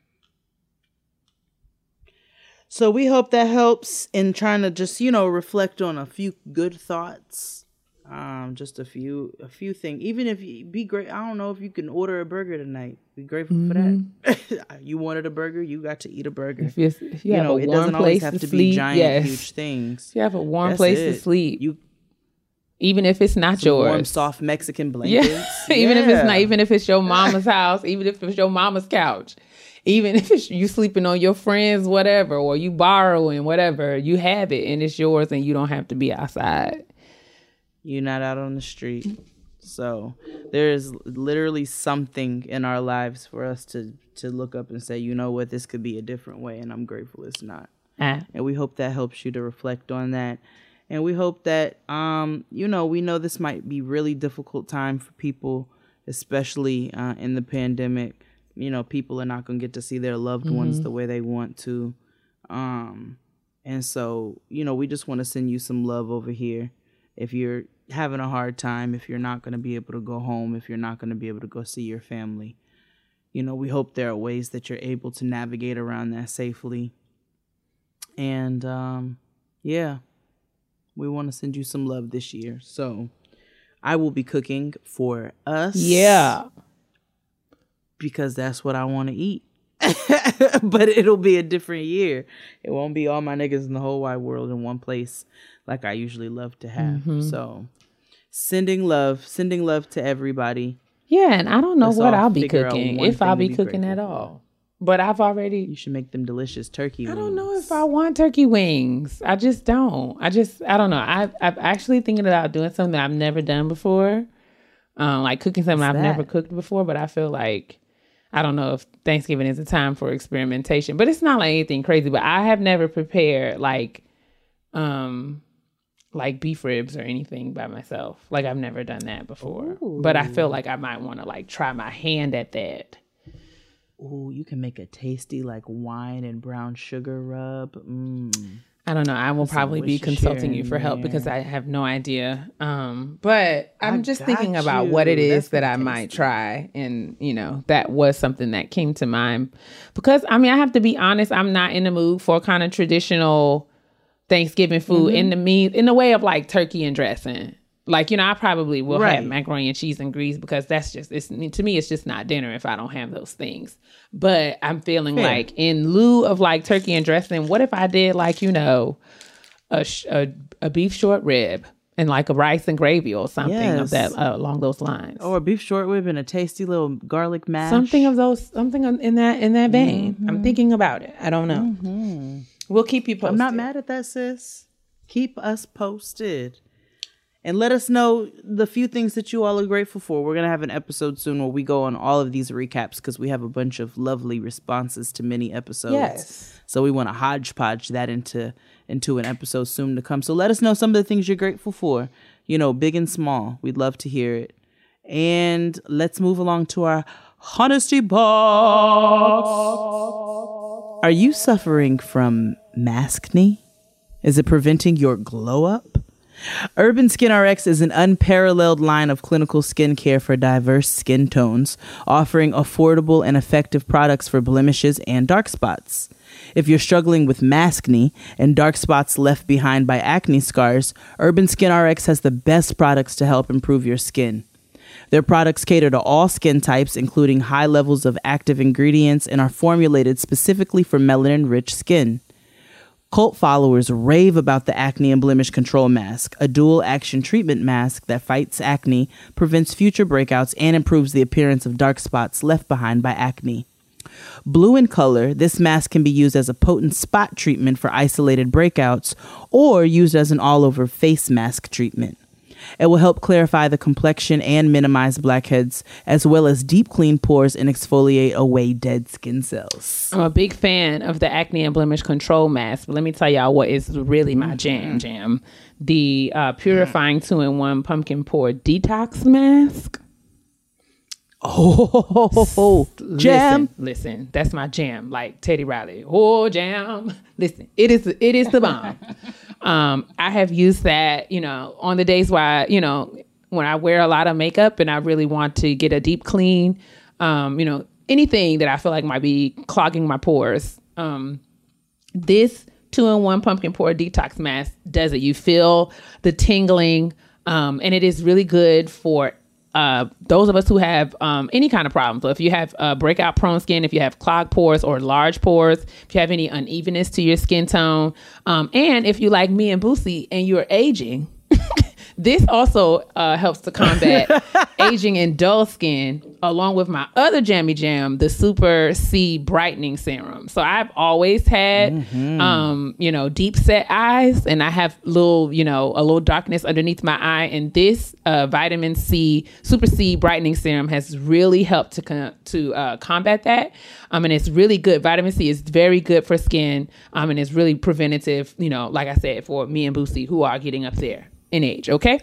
So we hope that helps in trying to just, you know, reflect on a few good thoughts. Just a few things. Even if you be great, I don't know if you can order a burger tonight. Be grateful for that. You wanted a burger, you got to eat a burger. If you have a it warm doesn't always place have to sleep, be giant, huge things. If you have a warm place to sleep, even if it's not some yours, warm, soft Mexican blankets. Even if it's not, even if it's your mama's house, even if it's your mama's couch, even if it's you sleeping on your friends, whatever, or you borrowing, whatever, you have it and it's yours, and you don't have to be outside. You're not out on the street. So there is literally something in our lives for us to look up and say, you know what, this could be a different way, and I'm grateful it's not. And we hope that helps you to reflect on that. And we hope that, you know, we know this might be really difficult time for people, especially in the pandemic. You know, people are not going to get to see their loved ones the way they want to. And so, you know, we just want to send you some love over here. If you're having a hard time, if you're not going to be able to go home, if you're not going to be able to go see your family, you know, we hope there are ways that you're able to navigate around that safely. And, yeah, we want to send you some love this year. So I will be cooking for us. Yeah. Because that's what I want to eat. But it'll be a different year. It won't be all my niggas in the whole wide world in one place like I usually love to have. So sending love to everybody. Yeah, and I don't know what I'll be cooking, if I'll be cooking at all. But I've already... You should make them delicious turkey wings. I don't know if I want turkey wings. I just don't. I don't know. I'm actually thinking about doing something I've never done before. Like cooking something I've never cooked before, but I feel like, I don't know if Thanksgiving is a time for experimentation, but it's not like anything crazy. But I have never prepared like beef ribs or anything by myself. Like I've never done that before. Ooh. But I feel like I might want to like try my hand at that. Ooh, you can make a tasty like wine and brown sugar rub. I don't know. I will probably be consulting you for help because I have no idea. But I'm just thinking about what it is that I might try. And, you know, that was something that came to mind. Because, I mean, I have to be honest, I'm not in the mood for kind of traditional Thanksgiving food in the way of like turkey and dressing. Like, you know, I probably will have macaroni and cheese and grease because that's just, to me, it's just not dinner if I don't have those things. But I'm feeling like in lieu of like turkey and dressing, what if I did like, you know, a beef short rib and like a rice and gravy or something of that along those lines. Or a beef short rib and a tasty little garlic mash. Something in that vein. I'm thinking about it. I don't know. We'll keep you posted. I'm not mad at that, sis. Keep us posted. And let us know the few things that you all are grateful for. We're going to have an episode soon where we go on all of these recaps because we have a bunch of lovely responses to many episodes. Yes. So we want to hodgepodge that into an episode soon to come. So let us know some of the things you're grateful for. You know, big and small. We'd love to hear it. And let's move along to our honesty box. Are you suffering from maskne? Is it preventing your glow up? Urban Skin RX is an unparalleled line of clinical skincare for diverse skin tones, offering affordable and effective products for blemishes and dark spots. If you're struggling with maskne and dark spots left behind by acne scars, Urban Skin RX has the best products to help improve your skin. Their products cater to all skin types, including high levels of active ingredients, and are formulated specifically for melanin-rich skin. Cult followers rave about the Acne and Blemish Control Mask, a dual-action treatment mask that fights acne, prevents future breakouts, and improves the appearance of dark spots left behind by acne. Blue in color, this mask can be used as a potent spot treatment for isolated breakouts or used as an all-over face mask treatment. It will help clarify the complexion and minimize blackheads, as well as deep clean pores and exfoliate away dead skin cells. I'm a big fan of the acne and blemish control mask, but let me tell y'all what is really my jam. The purifying 2-in-1 pumpkin pore detox mask. Oh, jam. Listen, that's my jam. Like Teddy Riley. Oh, jam. Listen, it is the bomb. I have used that, on the days where, when I wear a lot of makeup and I really want to get a deep clean, anything that I feel like might be clogging my pores. This 2-in-1 pumpkin pore detox mask does it. You feel the tingling, and it is really good for those of us who have any kind of problem. So if you have breakout prone skin, if you have clogged pores or large pores, if you have any unevenness to your skin tone, and if you like me and Boosie and you're aging, this also helps to combat aging and dull skin, along with my other jammy jam, the Super C Brightening Serum. So I've always had, deep set eyes, and I have a little darkness underneath my eye. And this vitamin C, Super C Brightening Serum has really helped to combat that. And it's really good. Vitamin C is very good for skin, and it's really preventative, like I said, for me and Boosie, who are getting up there in age. Okay.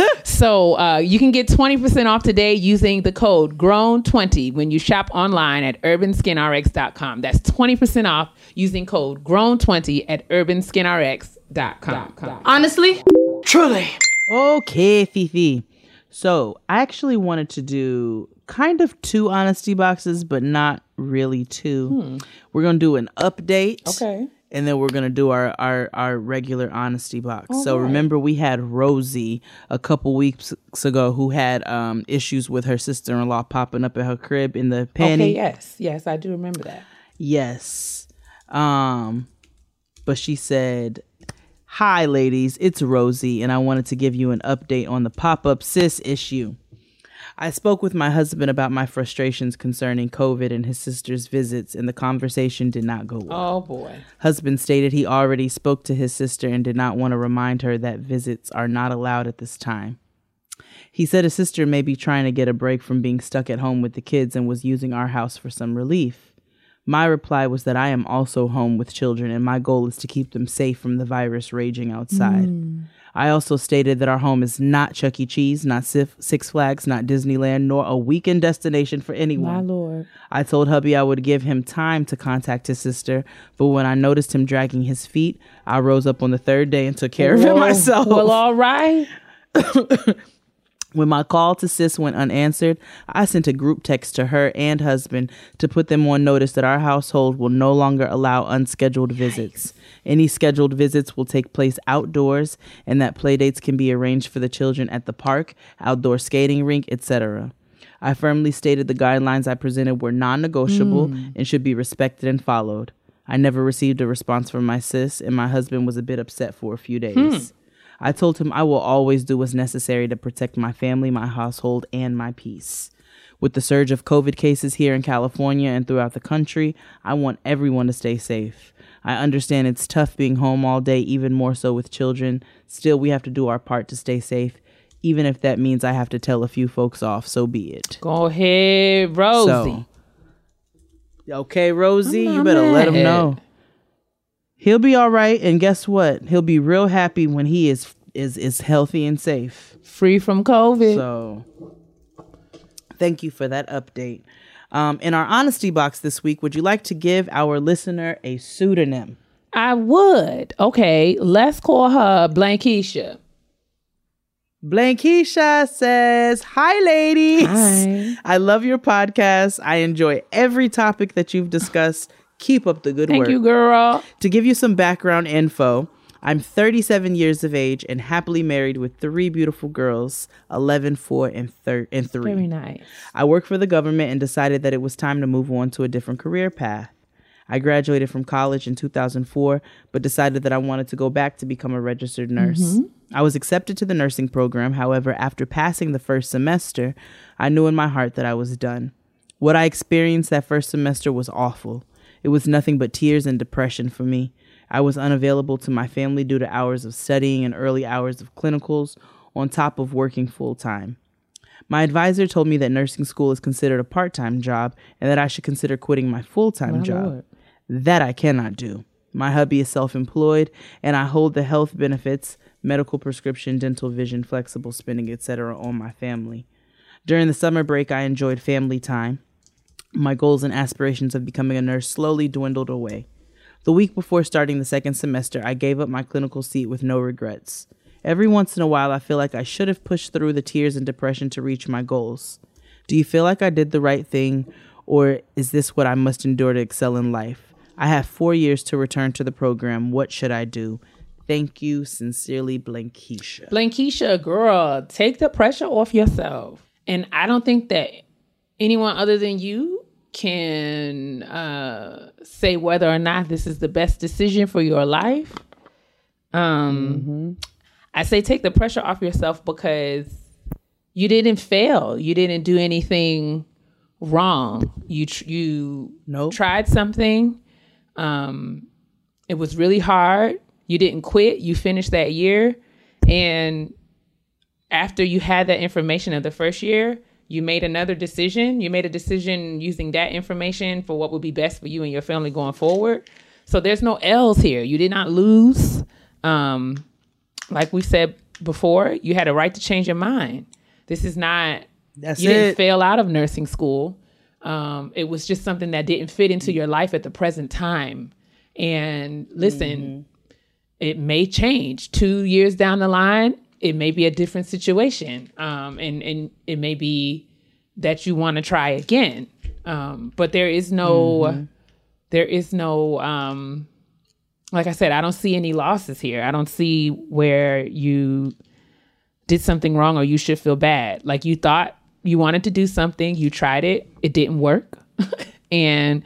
So you can get 20% off today using the code GROWN20 when you shop online at urbanskinrx.com. That's 20% off using code GROWN20 at urbanskinrx.com. Honestly, truly. Okay, Fifi. So I actually wanted to do kind of 2 honesty boxes, but not really 2. We're going to do an update. Okay. And then we're going to do our regular honesty box. All so right. Remember, we had Rosie a couple weeks ago who had issues with her sister-in-law popping up at her crib in the panty. Okay, yes, I do remember that. Yes. But she said, "Hi, ladies, it's Rosie, and I wanted to give you an update on the pop-up sis issue. I spoke with my husband about my frustrations concerning COVID and his sister's visits, and the conversation did not go well. Oh, boy. Husband stated he already spoke to his sister and did not want to remind her that visits are not allowed at this time. He said his sister may be trying to get a break from being stuck at home with the kids and was using our house for some relief. My reply was that I am also home with children, and my goal is to keep them safe from the virus raging outside. I also stated that our home is not Chuck E. Cheese, not Six Flags, not Disneyland, nor a weekend destination for anyone. My Lord. I told hubby I would give him time to contact his sister, but when I noticed him dragging his feet, I rose up on the 3rd day and took care of it myself. Well, all right. When my call to sis went unanswered, I sent a group text to her and husband to put them on notice that our household will no longer allow unscheduled visits. Any scheduled visits will take place outdoors, and that playdates can be arranged for the children at the park, outdoor skating rink, etc. I firmly stated the guidelines I presented were non-negotiable and should be respected and followed. I never received a response from my sis, and my husband was a bit upset for a few days. I told him I will always do what's necessary to protect my family, my household, and my peace. With the surge of COVID cases here in California and throughout the country, I want everyone to stay safe. I understand it's tough being home all day, even more so with children. Still, we have to do our part to stay safe, even if that means I have to tell a few folks off, so be it." Go ahead, Rosie. Okay, Rosie, you better let him know. He'll be all right, and guess what? He'll be real happy when he is healthy and safe. Free from COVID. So, thank you for that update. In our honesty box this week, would you like to give our listener a pseudonym? I would. Okay, let's call her Blankisha. Blankisha says, "Hi, ladies. Hi. I love your podcast. I enjoy every topic that you've discussed. Keep up the good work." Thank you, girl. To give you some background info, I'm 37 years of age and happily married with 3 beautiful girls, 11, 4, and 3. Very nice. I work for the government and decided that it was time to move on to a different career path. I graduated from college in 2004, but decided that I wanted to go back to become a registered nurse. I was accepted to the nursing program. However, after passing the first semester, I knew in my heart that I was done. What I experienced that first semester was awful. It was nothing but tears and depression for me. I was unavailable to my family due to hours of studying and early hours of clinicals on top of working full time. My advisor told me that nursing school is considered a part-time job and that I should consider quitting my full-time job. Lord. That I cannot do. My hubby is self-employed and I hold the health benefits, medical, prescription, dental, vision, flexible spending, etc. on my family. During the summer break, I enjoyed family time. My goals and aspirations of becoming a nurse slowly dwindled away. The week before starting the second semester, I gave up my clinical seat with no regrets. Every once in a while, I feel like I should have pushed through the tears and depression to reach my goals. Do you feel like I did the right thing, or is this what I must endure to excel in life? I have 4 years to return to the program. What should I do? Thank you. Sincerely, Blankisha. Blankisha, girl, take the pressure off yourself. And I don't think that anyone other than you can say whether or not this is the best decision for your life. I say take the pressure off yourself because you didn't fail. You didn't do anything wrong. You tried something. It was really hard. You didn't quit. You finished that year. And after you had that information of the first year, you made another decision. You made a decision using that information for what would be best for you and your family going forward. So there's no L's here. You did not lose. Like we said before, you had a right to change your mind. This is not, you didn't fail out of nursing school. It was just something that didn't fit into your life at the present time. And listen, it may change 2 years down the line. It may be a different situation. And it may be that you want to try again. But there is no, like I said, I don't see any losses here. I don't see where you did something wrong or you should feel bad. Like you thought you wanted to do something, you tried it, it didn't work. And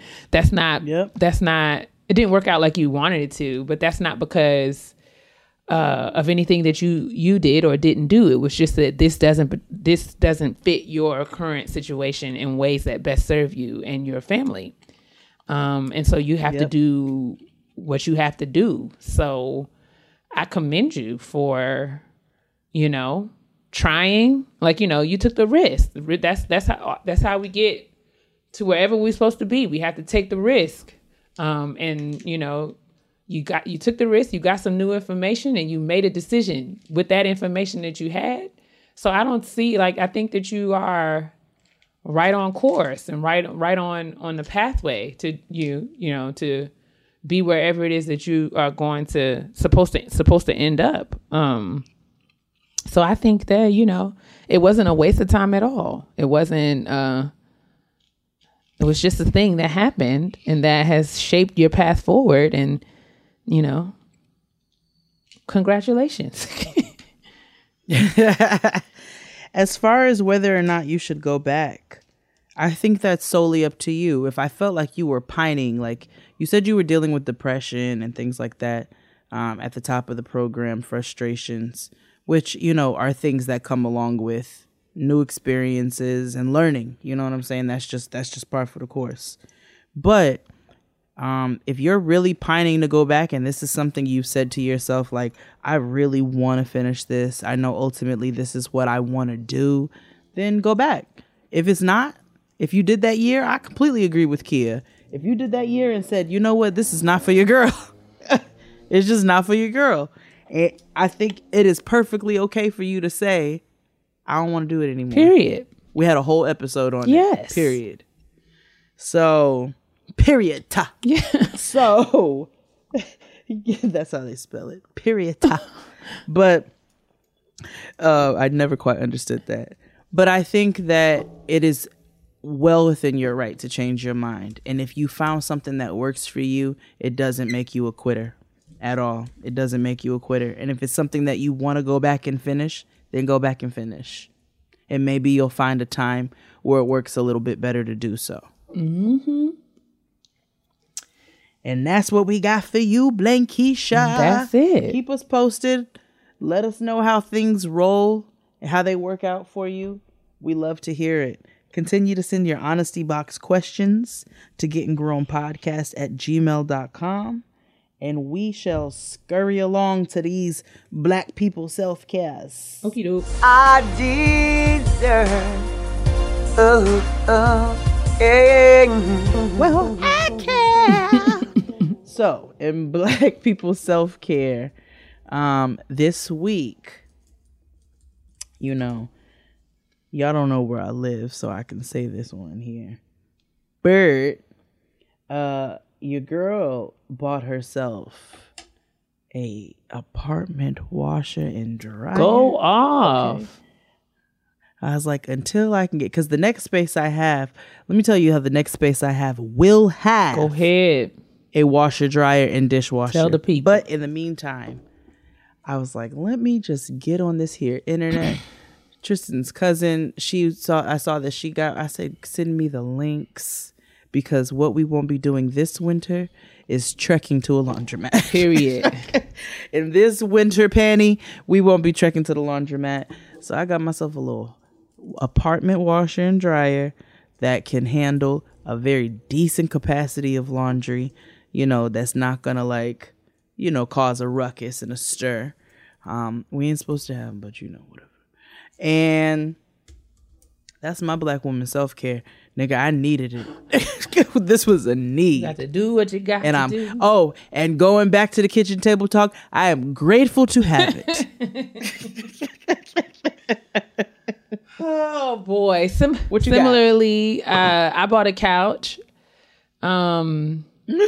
it didn't work out like you wanted it to, but that's not because of anything that you did or didn't do. It was just that this doesn't fit your current situation in ways that best serve you and your family. And so you have to do what you have to do. So I commend you for, trying. Like, you took the risk. That's how we get to wherever we're supposed to be. We have to take the risk. And you took the risk, you got some new information, and you made a decision with that information that you had. So I don't see, I think that you are right on course and right on the pathway to to be wherever it is that you are supposed to end up. So I think that, it wasn't a waste of time at all. It wasn't, it was just a thing that happened and that has shaped your path forward. And, congratulations. As far as whether or not you should go back, I think that's solely up to you. If I felt like you were pining, like you said you were dealing with depression and things like that at the top of the program, frustrations, which, are things that come along with new experiences and learning. You know what I'm saying? That's just par for the course. But if you're really pining to go back and this is something you've said to yourself, like, I really want to finish this, I know ultimately this is what I want to do, then go back. If it's not, if you did that year, I completely agree with Kia. If you did that year and said, you know what, this is not for your girl. It's just not for your girl. And I think it is perfectly okay for you to say, I don't want to do it anymore. Period. We had a whole episode on it. Period. So, period. Yeah. So, that's how they spell it. Period. But I never quite understood that. But I think that it is well within your right to change your mind. And if you found something that works for you, it doesn't make you a quitter at all. It doesn't make you a quitter. And if it's something that you want to go back and finish, then go back and finish. And maybe you'll find a time where it works a little bit better to do so. Mm-hmm. And that's what we got for you, Blankisha. That's it. Keep us posted. Let us know how things roll and how they work out for you. We love to hear it. Continue to send your honesty box questions to gettinggrownpodcast@gmail.com. And we shall scurry along to these Black people self-cares. Okie doke. I deserve. Well, I care. So, in Black people self-care, this week, you know, y'all don't know where I live, so I can say this one here. Bird, your girl bought herself a apartment washer and dryer. Go off. Okay. I was like, until I can get, because the next space I have, let me tell you how the next space I have will have. Go ahead. A washer, dryer, and dishwasher. Tell the people. But in the meantime, I was like, let me just get on this here internet. Tristan's cousin, I saw that I said, send me the links, because what we won't be doing this winter is trekking to a laundromat. Period. In this winter, Panny, we won't be trekking to the laundromat. So I got myself a little apartment washer and dryer that can handle a very decent capacity of laundry, you know, that's not gonna like, you know, cause a ruckus and a stir. We ain't supposed to have them, but you know, whatever. And that's my Black woman self-care. Nigga, I needed it. This was a need. You got to do what you got to do. Oh, and going back to the kitchen table talk, I am grateful to have it. Oh boy. Similarly, I bought a couch. You bought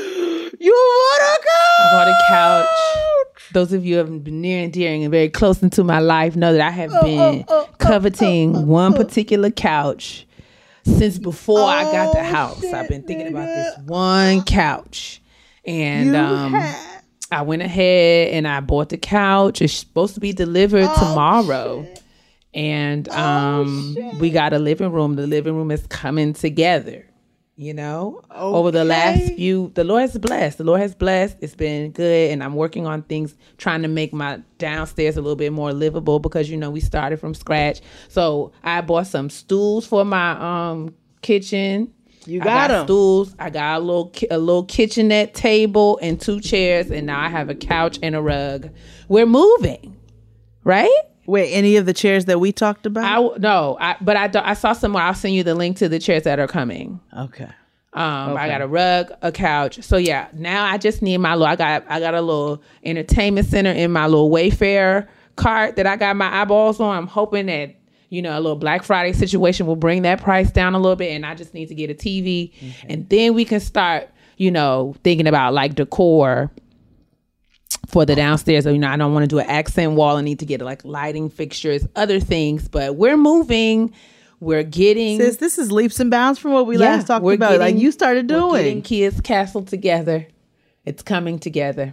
a couch? I bought a couch. Those of you who have been near and dear and very close into my life know that I have been coveting one particular couch since before I got the house. I've been thinking about this one couch. And I went ahead and I bought the couch. It's supposed to be delivered tomorrow. Shit. And we got a living room. The living room is coming together. You know, over the last the Lord has blessed. The Lord has blessed. It's been good. And I'm working on things, trying to make my downstairs a little bit more livable because, you know, we started from scratch. So I bought some stools for my kitchen. You got them. Stools. I got a little kitchenette table and 2 chairs. And now I have a couch and a rug. We're moving, right? Wait, any of the chairs that we talked about? I saw somewhere. I'll send you the link to the chairs that are coming. Okay. I got a rug, a couch. So yeah, now I just need my little. I got a little entertainment center in my little Wayfair cart that I got my eyeballs on. I'm hoping that, you know, a little Black Friday situation will bring that price down a little bit, and I just need to get a TV, and then we can start, you know, thinking about like decor for the downstairs. You know, I don't want to do an accent wall. I need to get like lighting fixtures, other things, but we're moving. We're getting... Sis, this is leaps and bounds from what we last talked about. Like you started doing. We're getting Kia's Castle together. It's coming together.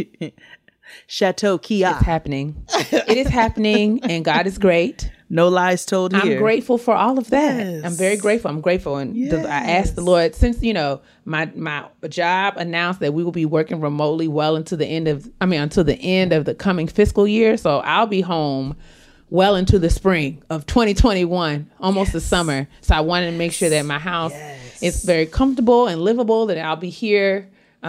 Chateau Kia. It's happening. It is happening, and God is great. No lies told here. I'm grateful for all of that. Yes. I'm very grateful. I'm grateful. And I asked the Lord, since, you know, my job announced that we will be working remotely until the end of the coming fiscal year. So I'll be home well into the spring of 2021, almost the summer. So I wanted to make sure that my house is very comfortable and livable, that I'll be here.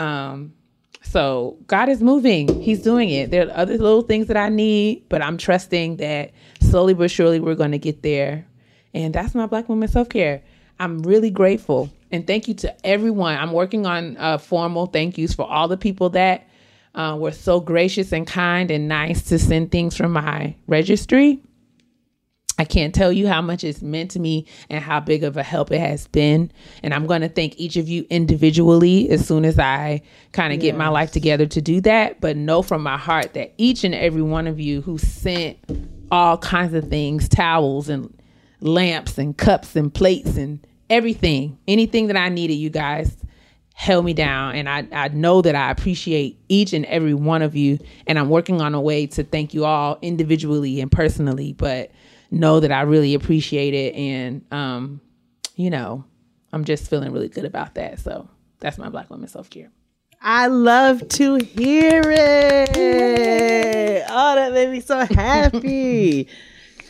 So God is moving. He's doing it. There are other little things that I need, but I'm trusting that slowly but surely we're going to get there. And that's my Black woman self-care. I'm really grateful. And thank you to everyone. I'm working on formal thank yous for all the people that were so gracious and kind and nice to send things from my registry. I can't tell you how much it's meant to me and how big of a help it has been. And I'm going to thank each of you individually as soon as I kind of get my life together to do that. But know from my heart that each and every one of you who sent all kinds of things, towels and lamps and cups and plates and everything, anything that I needed, you guys held me down. And I know that I appreciate each and every one of you. And I'm working on a way to thank you all individually and personally. But know that I really appreciate it. And, you know, I'm just feeling really good about that. So that's my Black woman self-care. I love to hear it. Oh, that made me so happy.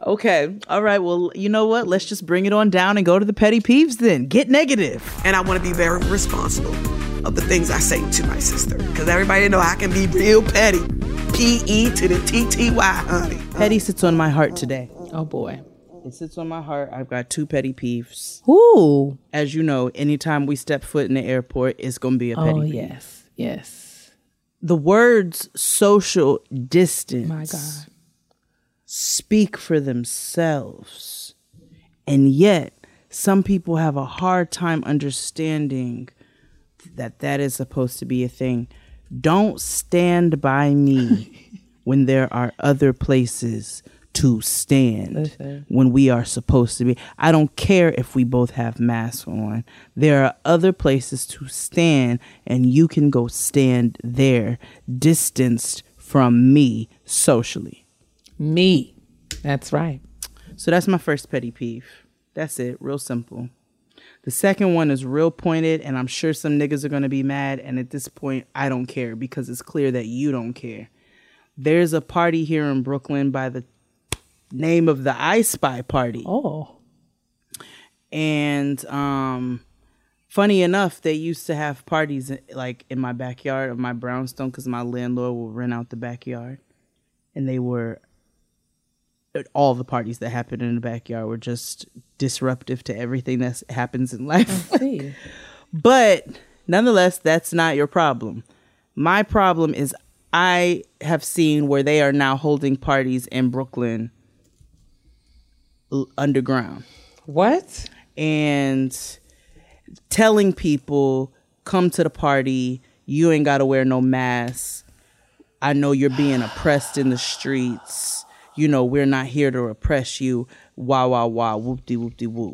Okay. All right. Well, you know what? Let's just bring it on down and go to the petty peeves then. Get negative. And I want to be very responsible of the things I say to my sister. Because everybody know I can be real petty. P-E to the T-T-Y, honey. Petty sits on my heart today. Oh, boy. It sits on my heart. I've got 2 petty peeves. Ooh. As you know, anytime we step foot in the airport, it's going to be a petty peeve. Yes. Yes. The words social distance. My God. Speak for themselves. And yet, some people have a hard time understanding that that is supposed to be a thing. Don't stand by me when there are other places to stand. When we are supposed to be. I don't care if we both have masks on. There are other places to stand, and you can go stand there, distanced from me socially. Me. That's right. So that's my first petty peeve. That's it. Real simple. The second one is real pointed, and I'm sure some niggas are going to be mad. And at this point, I don't care because it's clear that you don't care. There's a party here in Brooklyn by the name of the I Spy Party. Oh. And funny enough, they used to have parties like in my backyard of my brownstone because my landlord will rent out the backyard. And they were... all the parties that happened in the backyard were just disruptive to everything that happens in life. But nonetheless, that's not your problem. My problem is I have seen where they are now holding parties in Brooklyn underground. What? And telling people, come to the party, you ain't got to wear no mask. I know you're being oppressed in the streets. You know, we're not here to oppress you. Wah, wah, wah, whoop-de-whoop-de-whoop.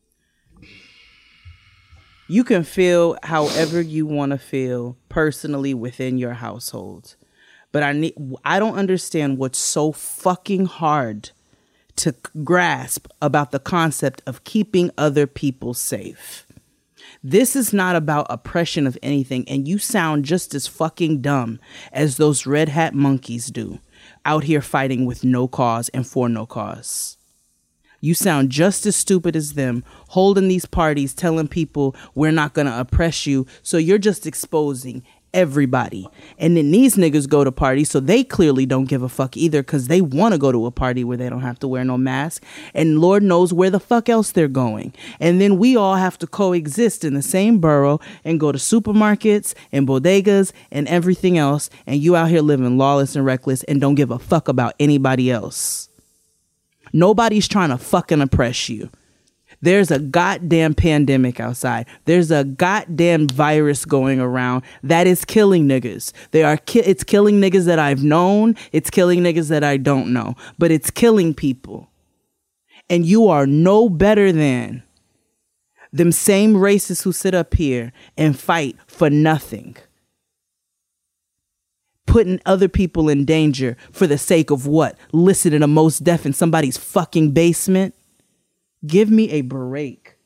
You can feel however you want to feel personally within your household. But I don't understand what's so fucking hard to grasp about the concept of keeping other people safe. This is not about oppression of anything, and you sound just as fucking dumb as those red hat monkeys do. Out here fighting with no cause and for no cause. You sound just as stupid as them, holding these parties, telling people we're not going to oppress you. So you're just exposing everybody. And then these niggas go to parties, so they clearly don't give a fuck either because they want to go to a party where they don't have to wear no mask. And Lord knows where the fuck else they're going. And then we all have to coexist in the same borough and go to supermarkets and bodegas and everything else. And you out here living lawless and reckless and don't give a fuck about anybody else. Nobody's trying to fucking oppress you. There's a goddamn pandemic outside. There's a goddamn virus going around that is killing niggas. It's killing niggas that I've known. It's killing niggas that I don't know. But it's killing people. And you are no better than them same racists who sit up here and fight for nothing. Putting other people in danger for the sake of what? Listening to Mos Def in somebody's fucking basement? Give me a break.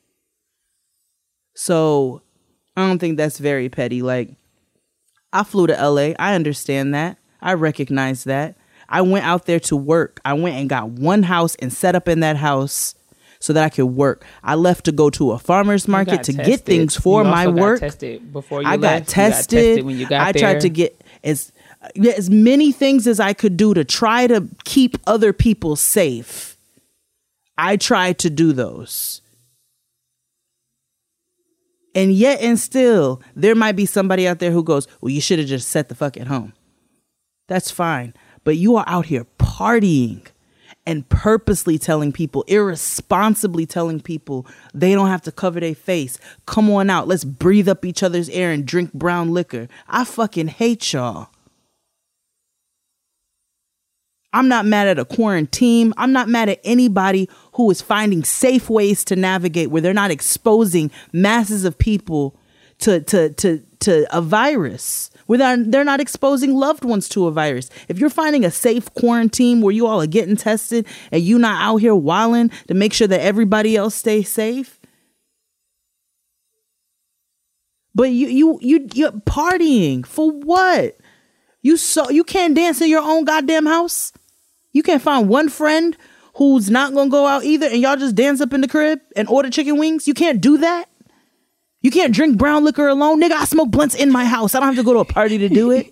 So I don't think that's very petty. Like, I flew to LA. I understand that. I recognize that. I went out there to work. I went and got one house and set up in that house so that I could work. I left to go to a farmer's market to get things for my work. I got tested when you got there. I tried to get as many things as I could do to try to keep other people safe. I tried to do those. And yet and still, there might be somebody out there who goes, well, you should have just sat the fuck at home. That's fine. But you are out here partying and purposely telling people, irresponsibly telling people they don't have to cover their face. Come on out. Let's breathe up each other's air and drink brown liquor. I fucking hate y'all. I'm not mad at a quarantine. I'm not mad at anybody who is finding safe ways to navigate where they're not exposing masses of people to a virus, where they're not exposing loved ones to a virus. If you're finding a safe quarantine where you all are getting tested and you not out here wilding to make sure that everybody else stays safe, but you're partying for what? You can't dance in your own goddamn house. You can't find one friend who's not gonna go out either, and y'all just dance up in the crib and order chicken wings? You can't do that. You can't drink brown liquor alone. Nigga, I smoke blunts in my house. I don't have to go to a party to do it.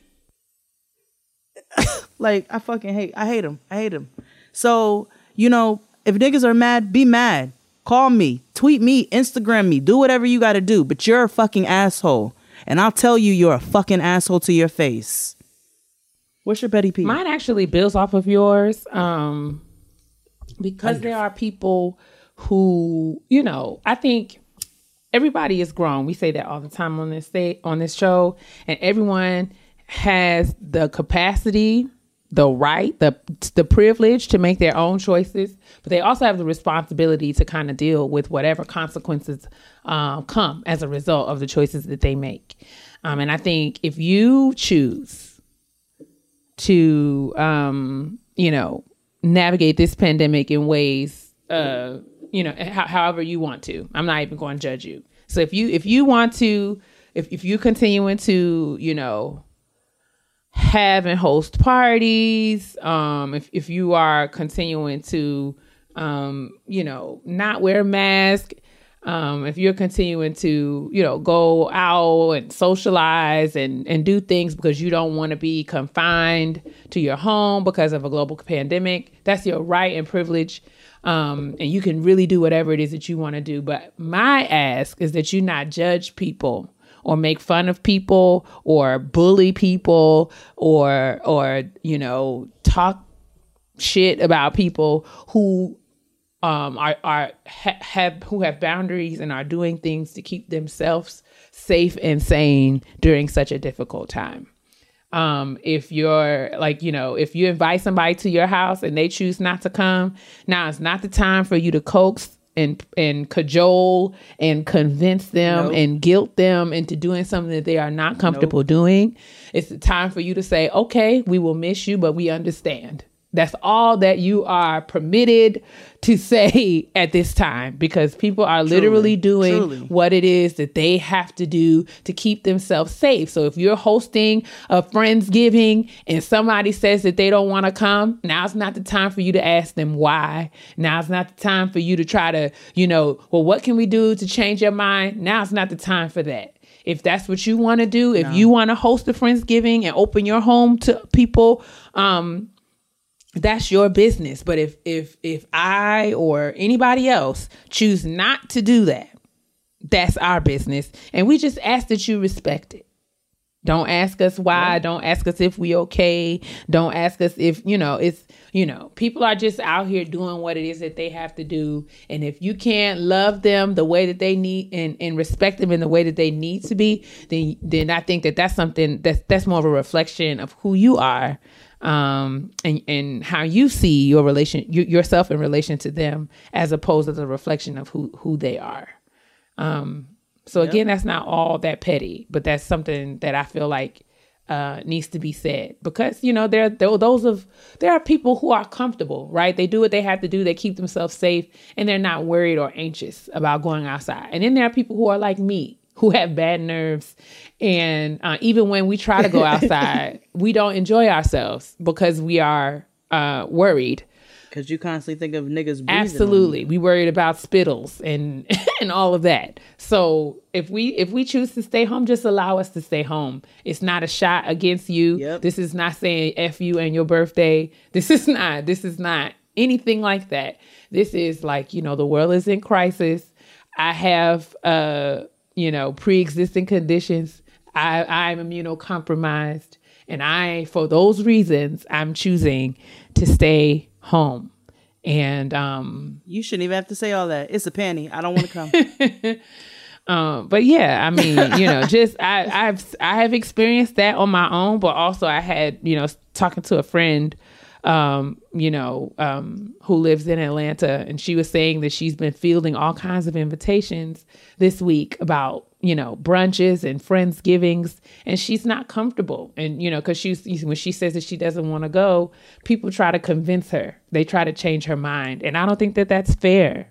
Like, I hate them. So, you know, if niggas are mad, be mad. Call me, tweet me, Instagram me, do whatever you gotta do, but you're a fucking asshole. And I'll tell you, you're a fucking asshole to your face. What's your petty peeve? Mine actually builds off of yours. Because there are people who, you know, I think everybody is grown. We say that all the time on this show, and everyone has the capacity, the right, the privilege to make their own choices, but they also have the responsibility to kind of deal with whatever consequences come as a result of the choices that they make. And I think if you choose to, you know, navigate this pandemic in ways, you know, however you want to, I'm not even going to judge you. So if you want to, if you're continuing to, you know, have and host parties, if you are continuing to, you know, not wear a mask, if you're continuing to, you know, go out and socialize and do things because you don't want to be confined to your home because of a global pandemic, that's your right and privilege. And you can really do whatever it is that you want to do. But my ask is that you not judge people or make fun of people or bully people or you know, talk shit about people who have boundaries and are doing things to keep themselves safe and sane during such a difficult time. If you're like, you know, if you invite somebody to your house and they choose not to come, now it's not the time for you to coax and cajole and convince them and guilt them into doing something that they are not comfortable doing. It's the time for you to say, okay, we will miss you, but we understand. That's all that you are permitted to say at this time, because people are literally doing what it is that they have to do to keep themselves safe. So if you're hosting a Friendsgiving and somebody says that they don't want to come, now's not the time for you to ask them why. Now's not the time for you to try to, you know, well, what can we do to change your mind? Now's not the time for that. If that's what you want to do, if you want to host a Friendsgiving and open your home to people, that's your business. But if I or anybody else choose not to do that, that's our business. And we just ask that you respect it. Don't ask us why. Don't ask us if we okay. Don't ask us if, you know, it's, you know, people are just out here doing what it is that they have to do. And if you can't love them the way that they need and respect them in the way that they need to be, then I think that that's something that's more of a reflection of who you are. And how you see your yourself in relation to them, as opposed to the reflection of who they are. So again, that's not all that petty, but that's something that I feel like needs to be said, because, you know, there are people who are comfortable, right? They do what they have to do. They keep themselves safe and they're not worried or anxious about going outside. And then there are people who are like me, who have bad nerves. And even when we try to go outside, we don't enjoy ourselves because we are worried. Because you constantly think of niggas breathing. Absolutely. We worried about spittles and and all of that. So if we choose to stay home, just allow us to stay home. It's not a shot against you. Yep. This is not saying F you and your birthday. This is not anything like that. This is like, you know, the world is in crisis. I have you know, pre-existing conditions. I'm immunocompromised. And for those reasons, I'm choosing to stay home. And you shouldn't even have to say all that. It's a panty. I don't want to come. But yeah, I mean, you know, just I have experienced that on my own, but also I had, you know, talking to a friend you know, who lives in Atlanta, and she was saying that she's been fielding all kinds of invitations this week about, you know, brunches and Friendsgivings, and she's not comfortable. And, you know, because when she says that she doesn't want to go, people try to convince her. They try to change her mind. And I don't think that that's fair.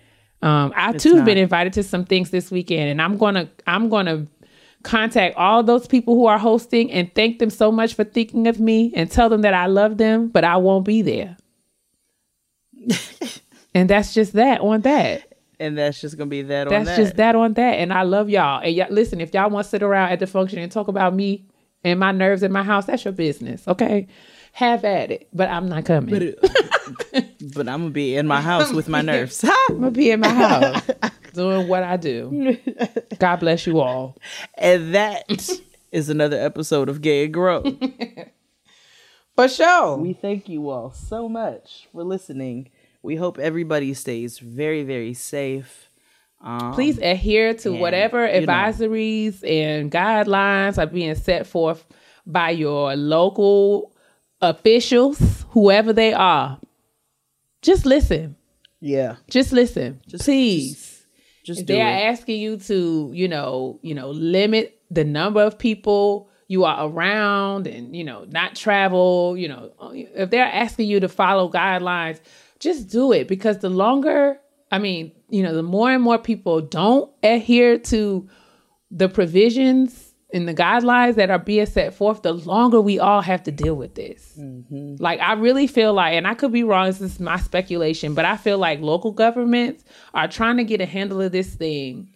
I too have been invited to some things this weekend, and I'm gonna contact all those people who are hosting and thank them so much for thinking of me and tell them that I love them, but I won't be there. And that's just that on that. And that's just going to be that on that. That's just that on that. And I love y'all. And listen, if y'all want to sit around at the function and talk about me and my nerves in my house, that's your business, okay? Have at it. But I'm not coming. But I'm going to be in my house with my nerves. I'm going to be in my house doing what I do. God bless you all. And that is another episode of Gay and Grow. For sure. We thank you all so much for listening. We hope everybody stays very, very safe. Please adhere to whatever advisories and guidelines are being set forth by your local officials, whoever they are. Just listen. Yeah. Just listen. Please. Just if do they it. are asking you to, limit the number of people you are around and, not travel, if they're asking you to follow guidelines, just do it, because the more and more people don't adhere to the provisions and the guidelines that are being set forth, the longer we all have to deal with this. Mm-hmm. Like, I really feel like, and I could be wrong, this is my speculation, but I feel like local governments are trying to get a handle of this thing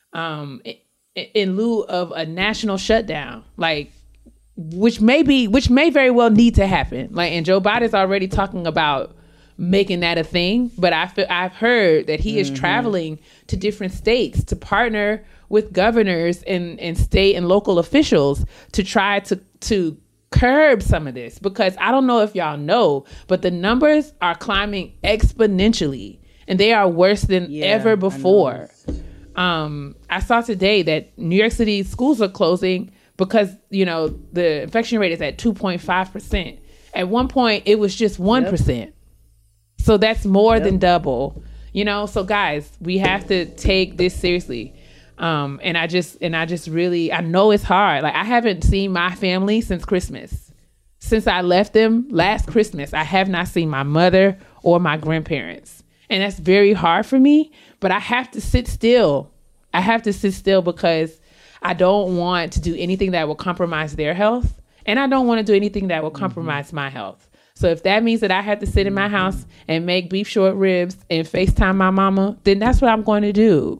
in lieu of a national shutdown, like, which may very well need to happen. Like, and Joe Biden's already talking about making that a thing, but I've heard that he is traveling to different states to partner with governors and state and local officials to try to curb some of this, because I don't know if y'all know, but the numbers are climbing exponentially and they are worse than ever before. I saw today that New York City schools are closing because, the infection rate is at 2.5%. At one point it was just 1%. Yep. So that's more than double, so guys, we have to take this seriously. And I just really, I know it's hard. Like, I haven't seen my family since Christmas. Since I left them last Christmas, I have not seen my mother or my grandparents. And that's very hard for me, but I have to sit still. Because I don't want to do anything that will compromise their health. And I don't want to do anything that will compromise my health. So if that means that I have to sit in my house and make beef short ribs and FaceTime my mama, then that's what I'm going to do.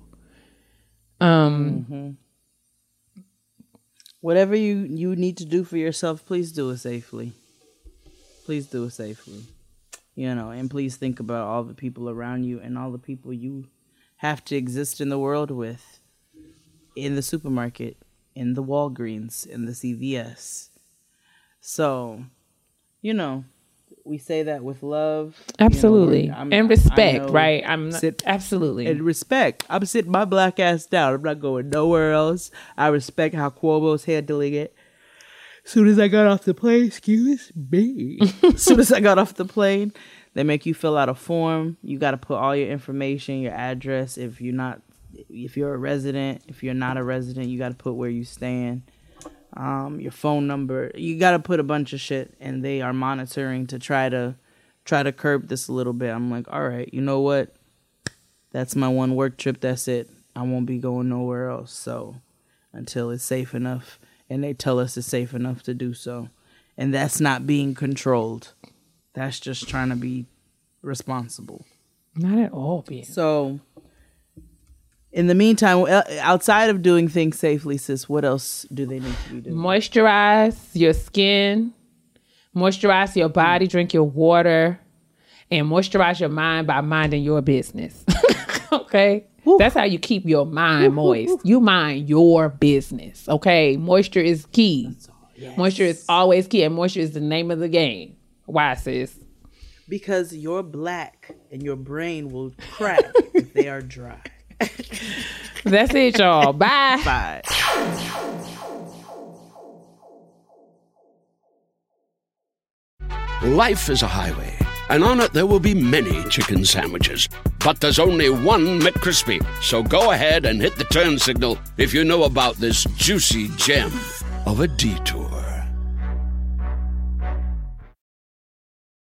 Whatever you need to do for yourself, please do it safely. Please do it safely. And please think about all the people around you and all the people you have to exist in the world with, in the supermarket, in the Walgreens, in the CVS. So, we say that with love. Absolutely. And respect, right? Absolutely. And respect. I'm sitting my black ass down. I'm not going nowhere else. I respect how Cuomo's handling it. As soon as I got off the plane, they make you fill out a form. You got to put all your information, your address. If you're a resident, if you're not a resident, you got to put where you stand. Your phone number, you got to put a bunch of shit, and they are monitoring to try to curb this a little bit. I'm like, all right, you know what? That's my one work trip. That's it. I won't be going nowhere else. So until it's safe enough, and they tell us it's safe enough to do so. And that's not being controlled. That's just trying to be responsible. Not at all being. So in the meantime, outside of doing things safely, sis, what else do they need to be doing? Moisturize your skin, moisturize your body, drink your water, and moisturize your mind by minding your business. Okay? Woo. That's how you keep your mind moist. You mind your business. Okay? Moisture is key. Yes. Moisture is always key, and moisture is the name of the game. Why, sis? Because you're black and your brain will crack if they are dry. That's it, y'all. Bye. Bye. Life is a highway, and on it there will be many chicken sandwiches. But there's only one McCrispy. So go ahead and hit the turn signal if you know about this juicy gem of a detour.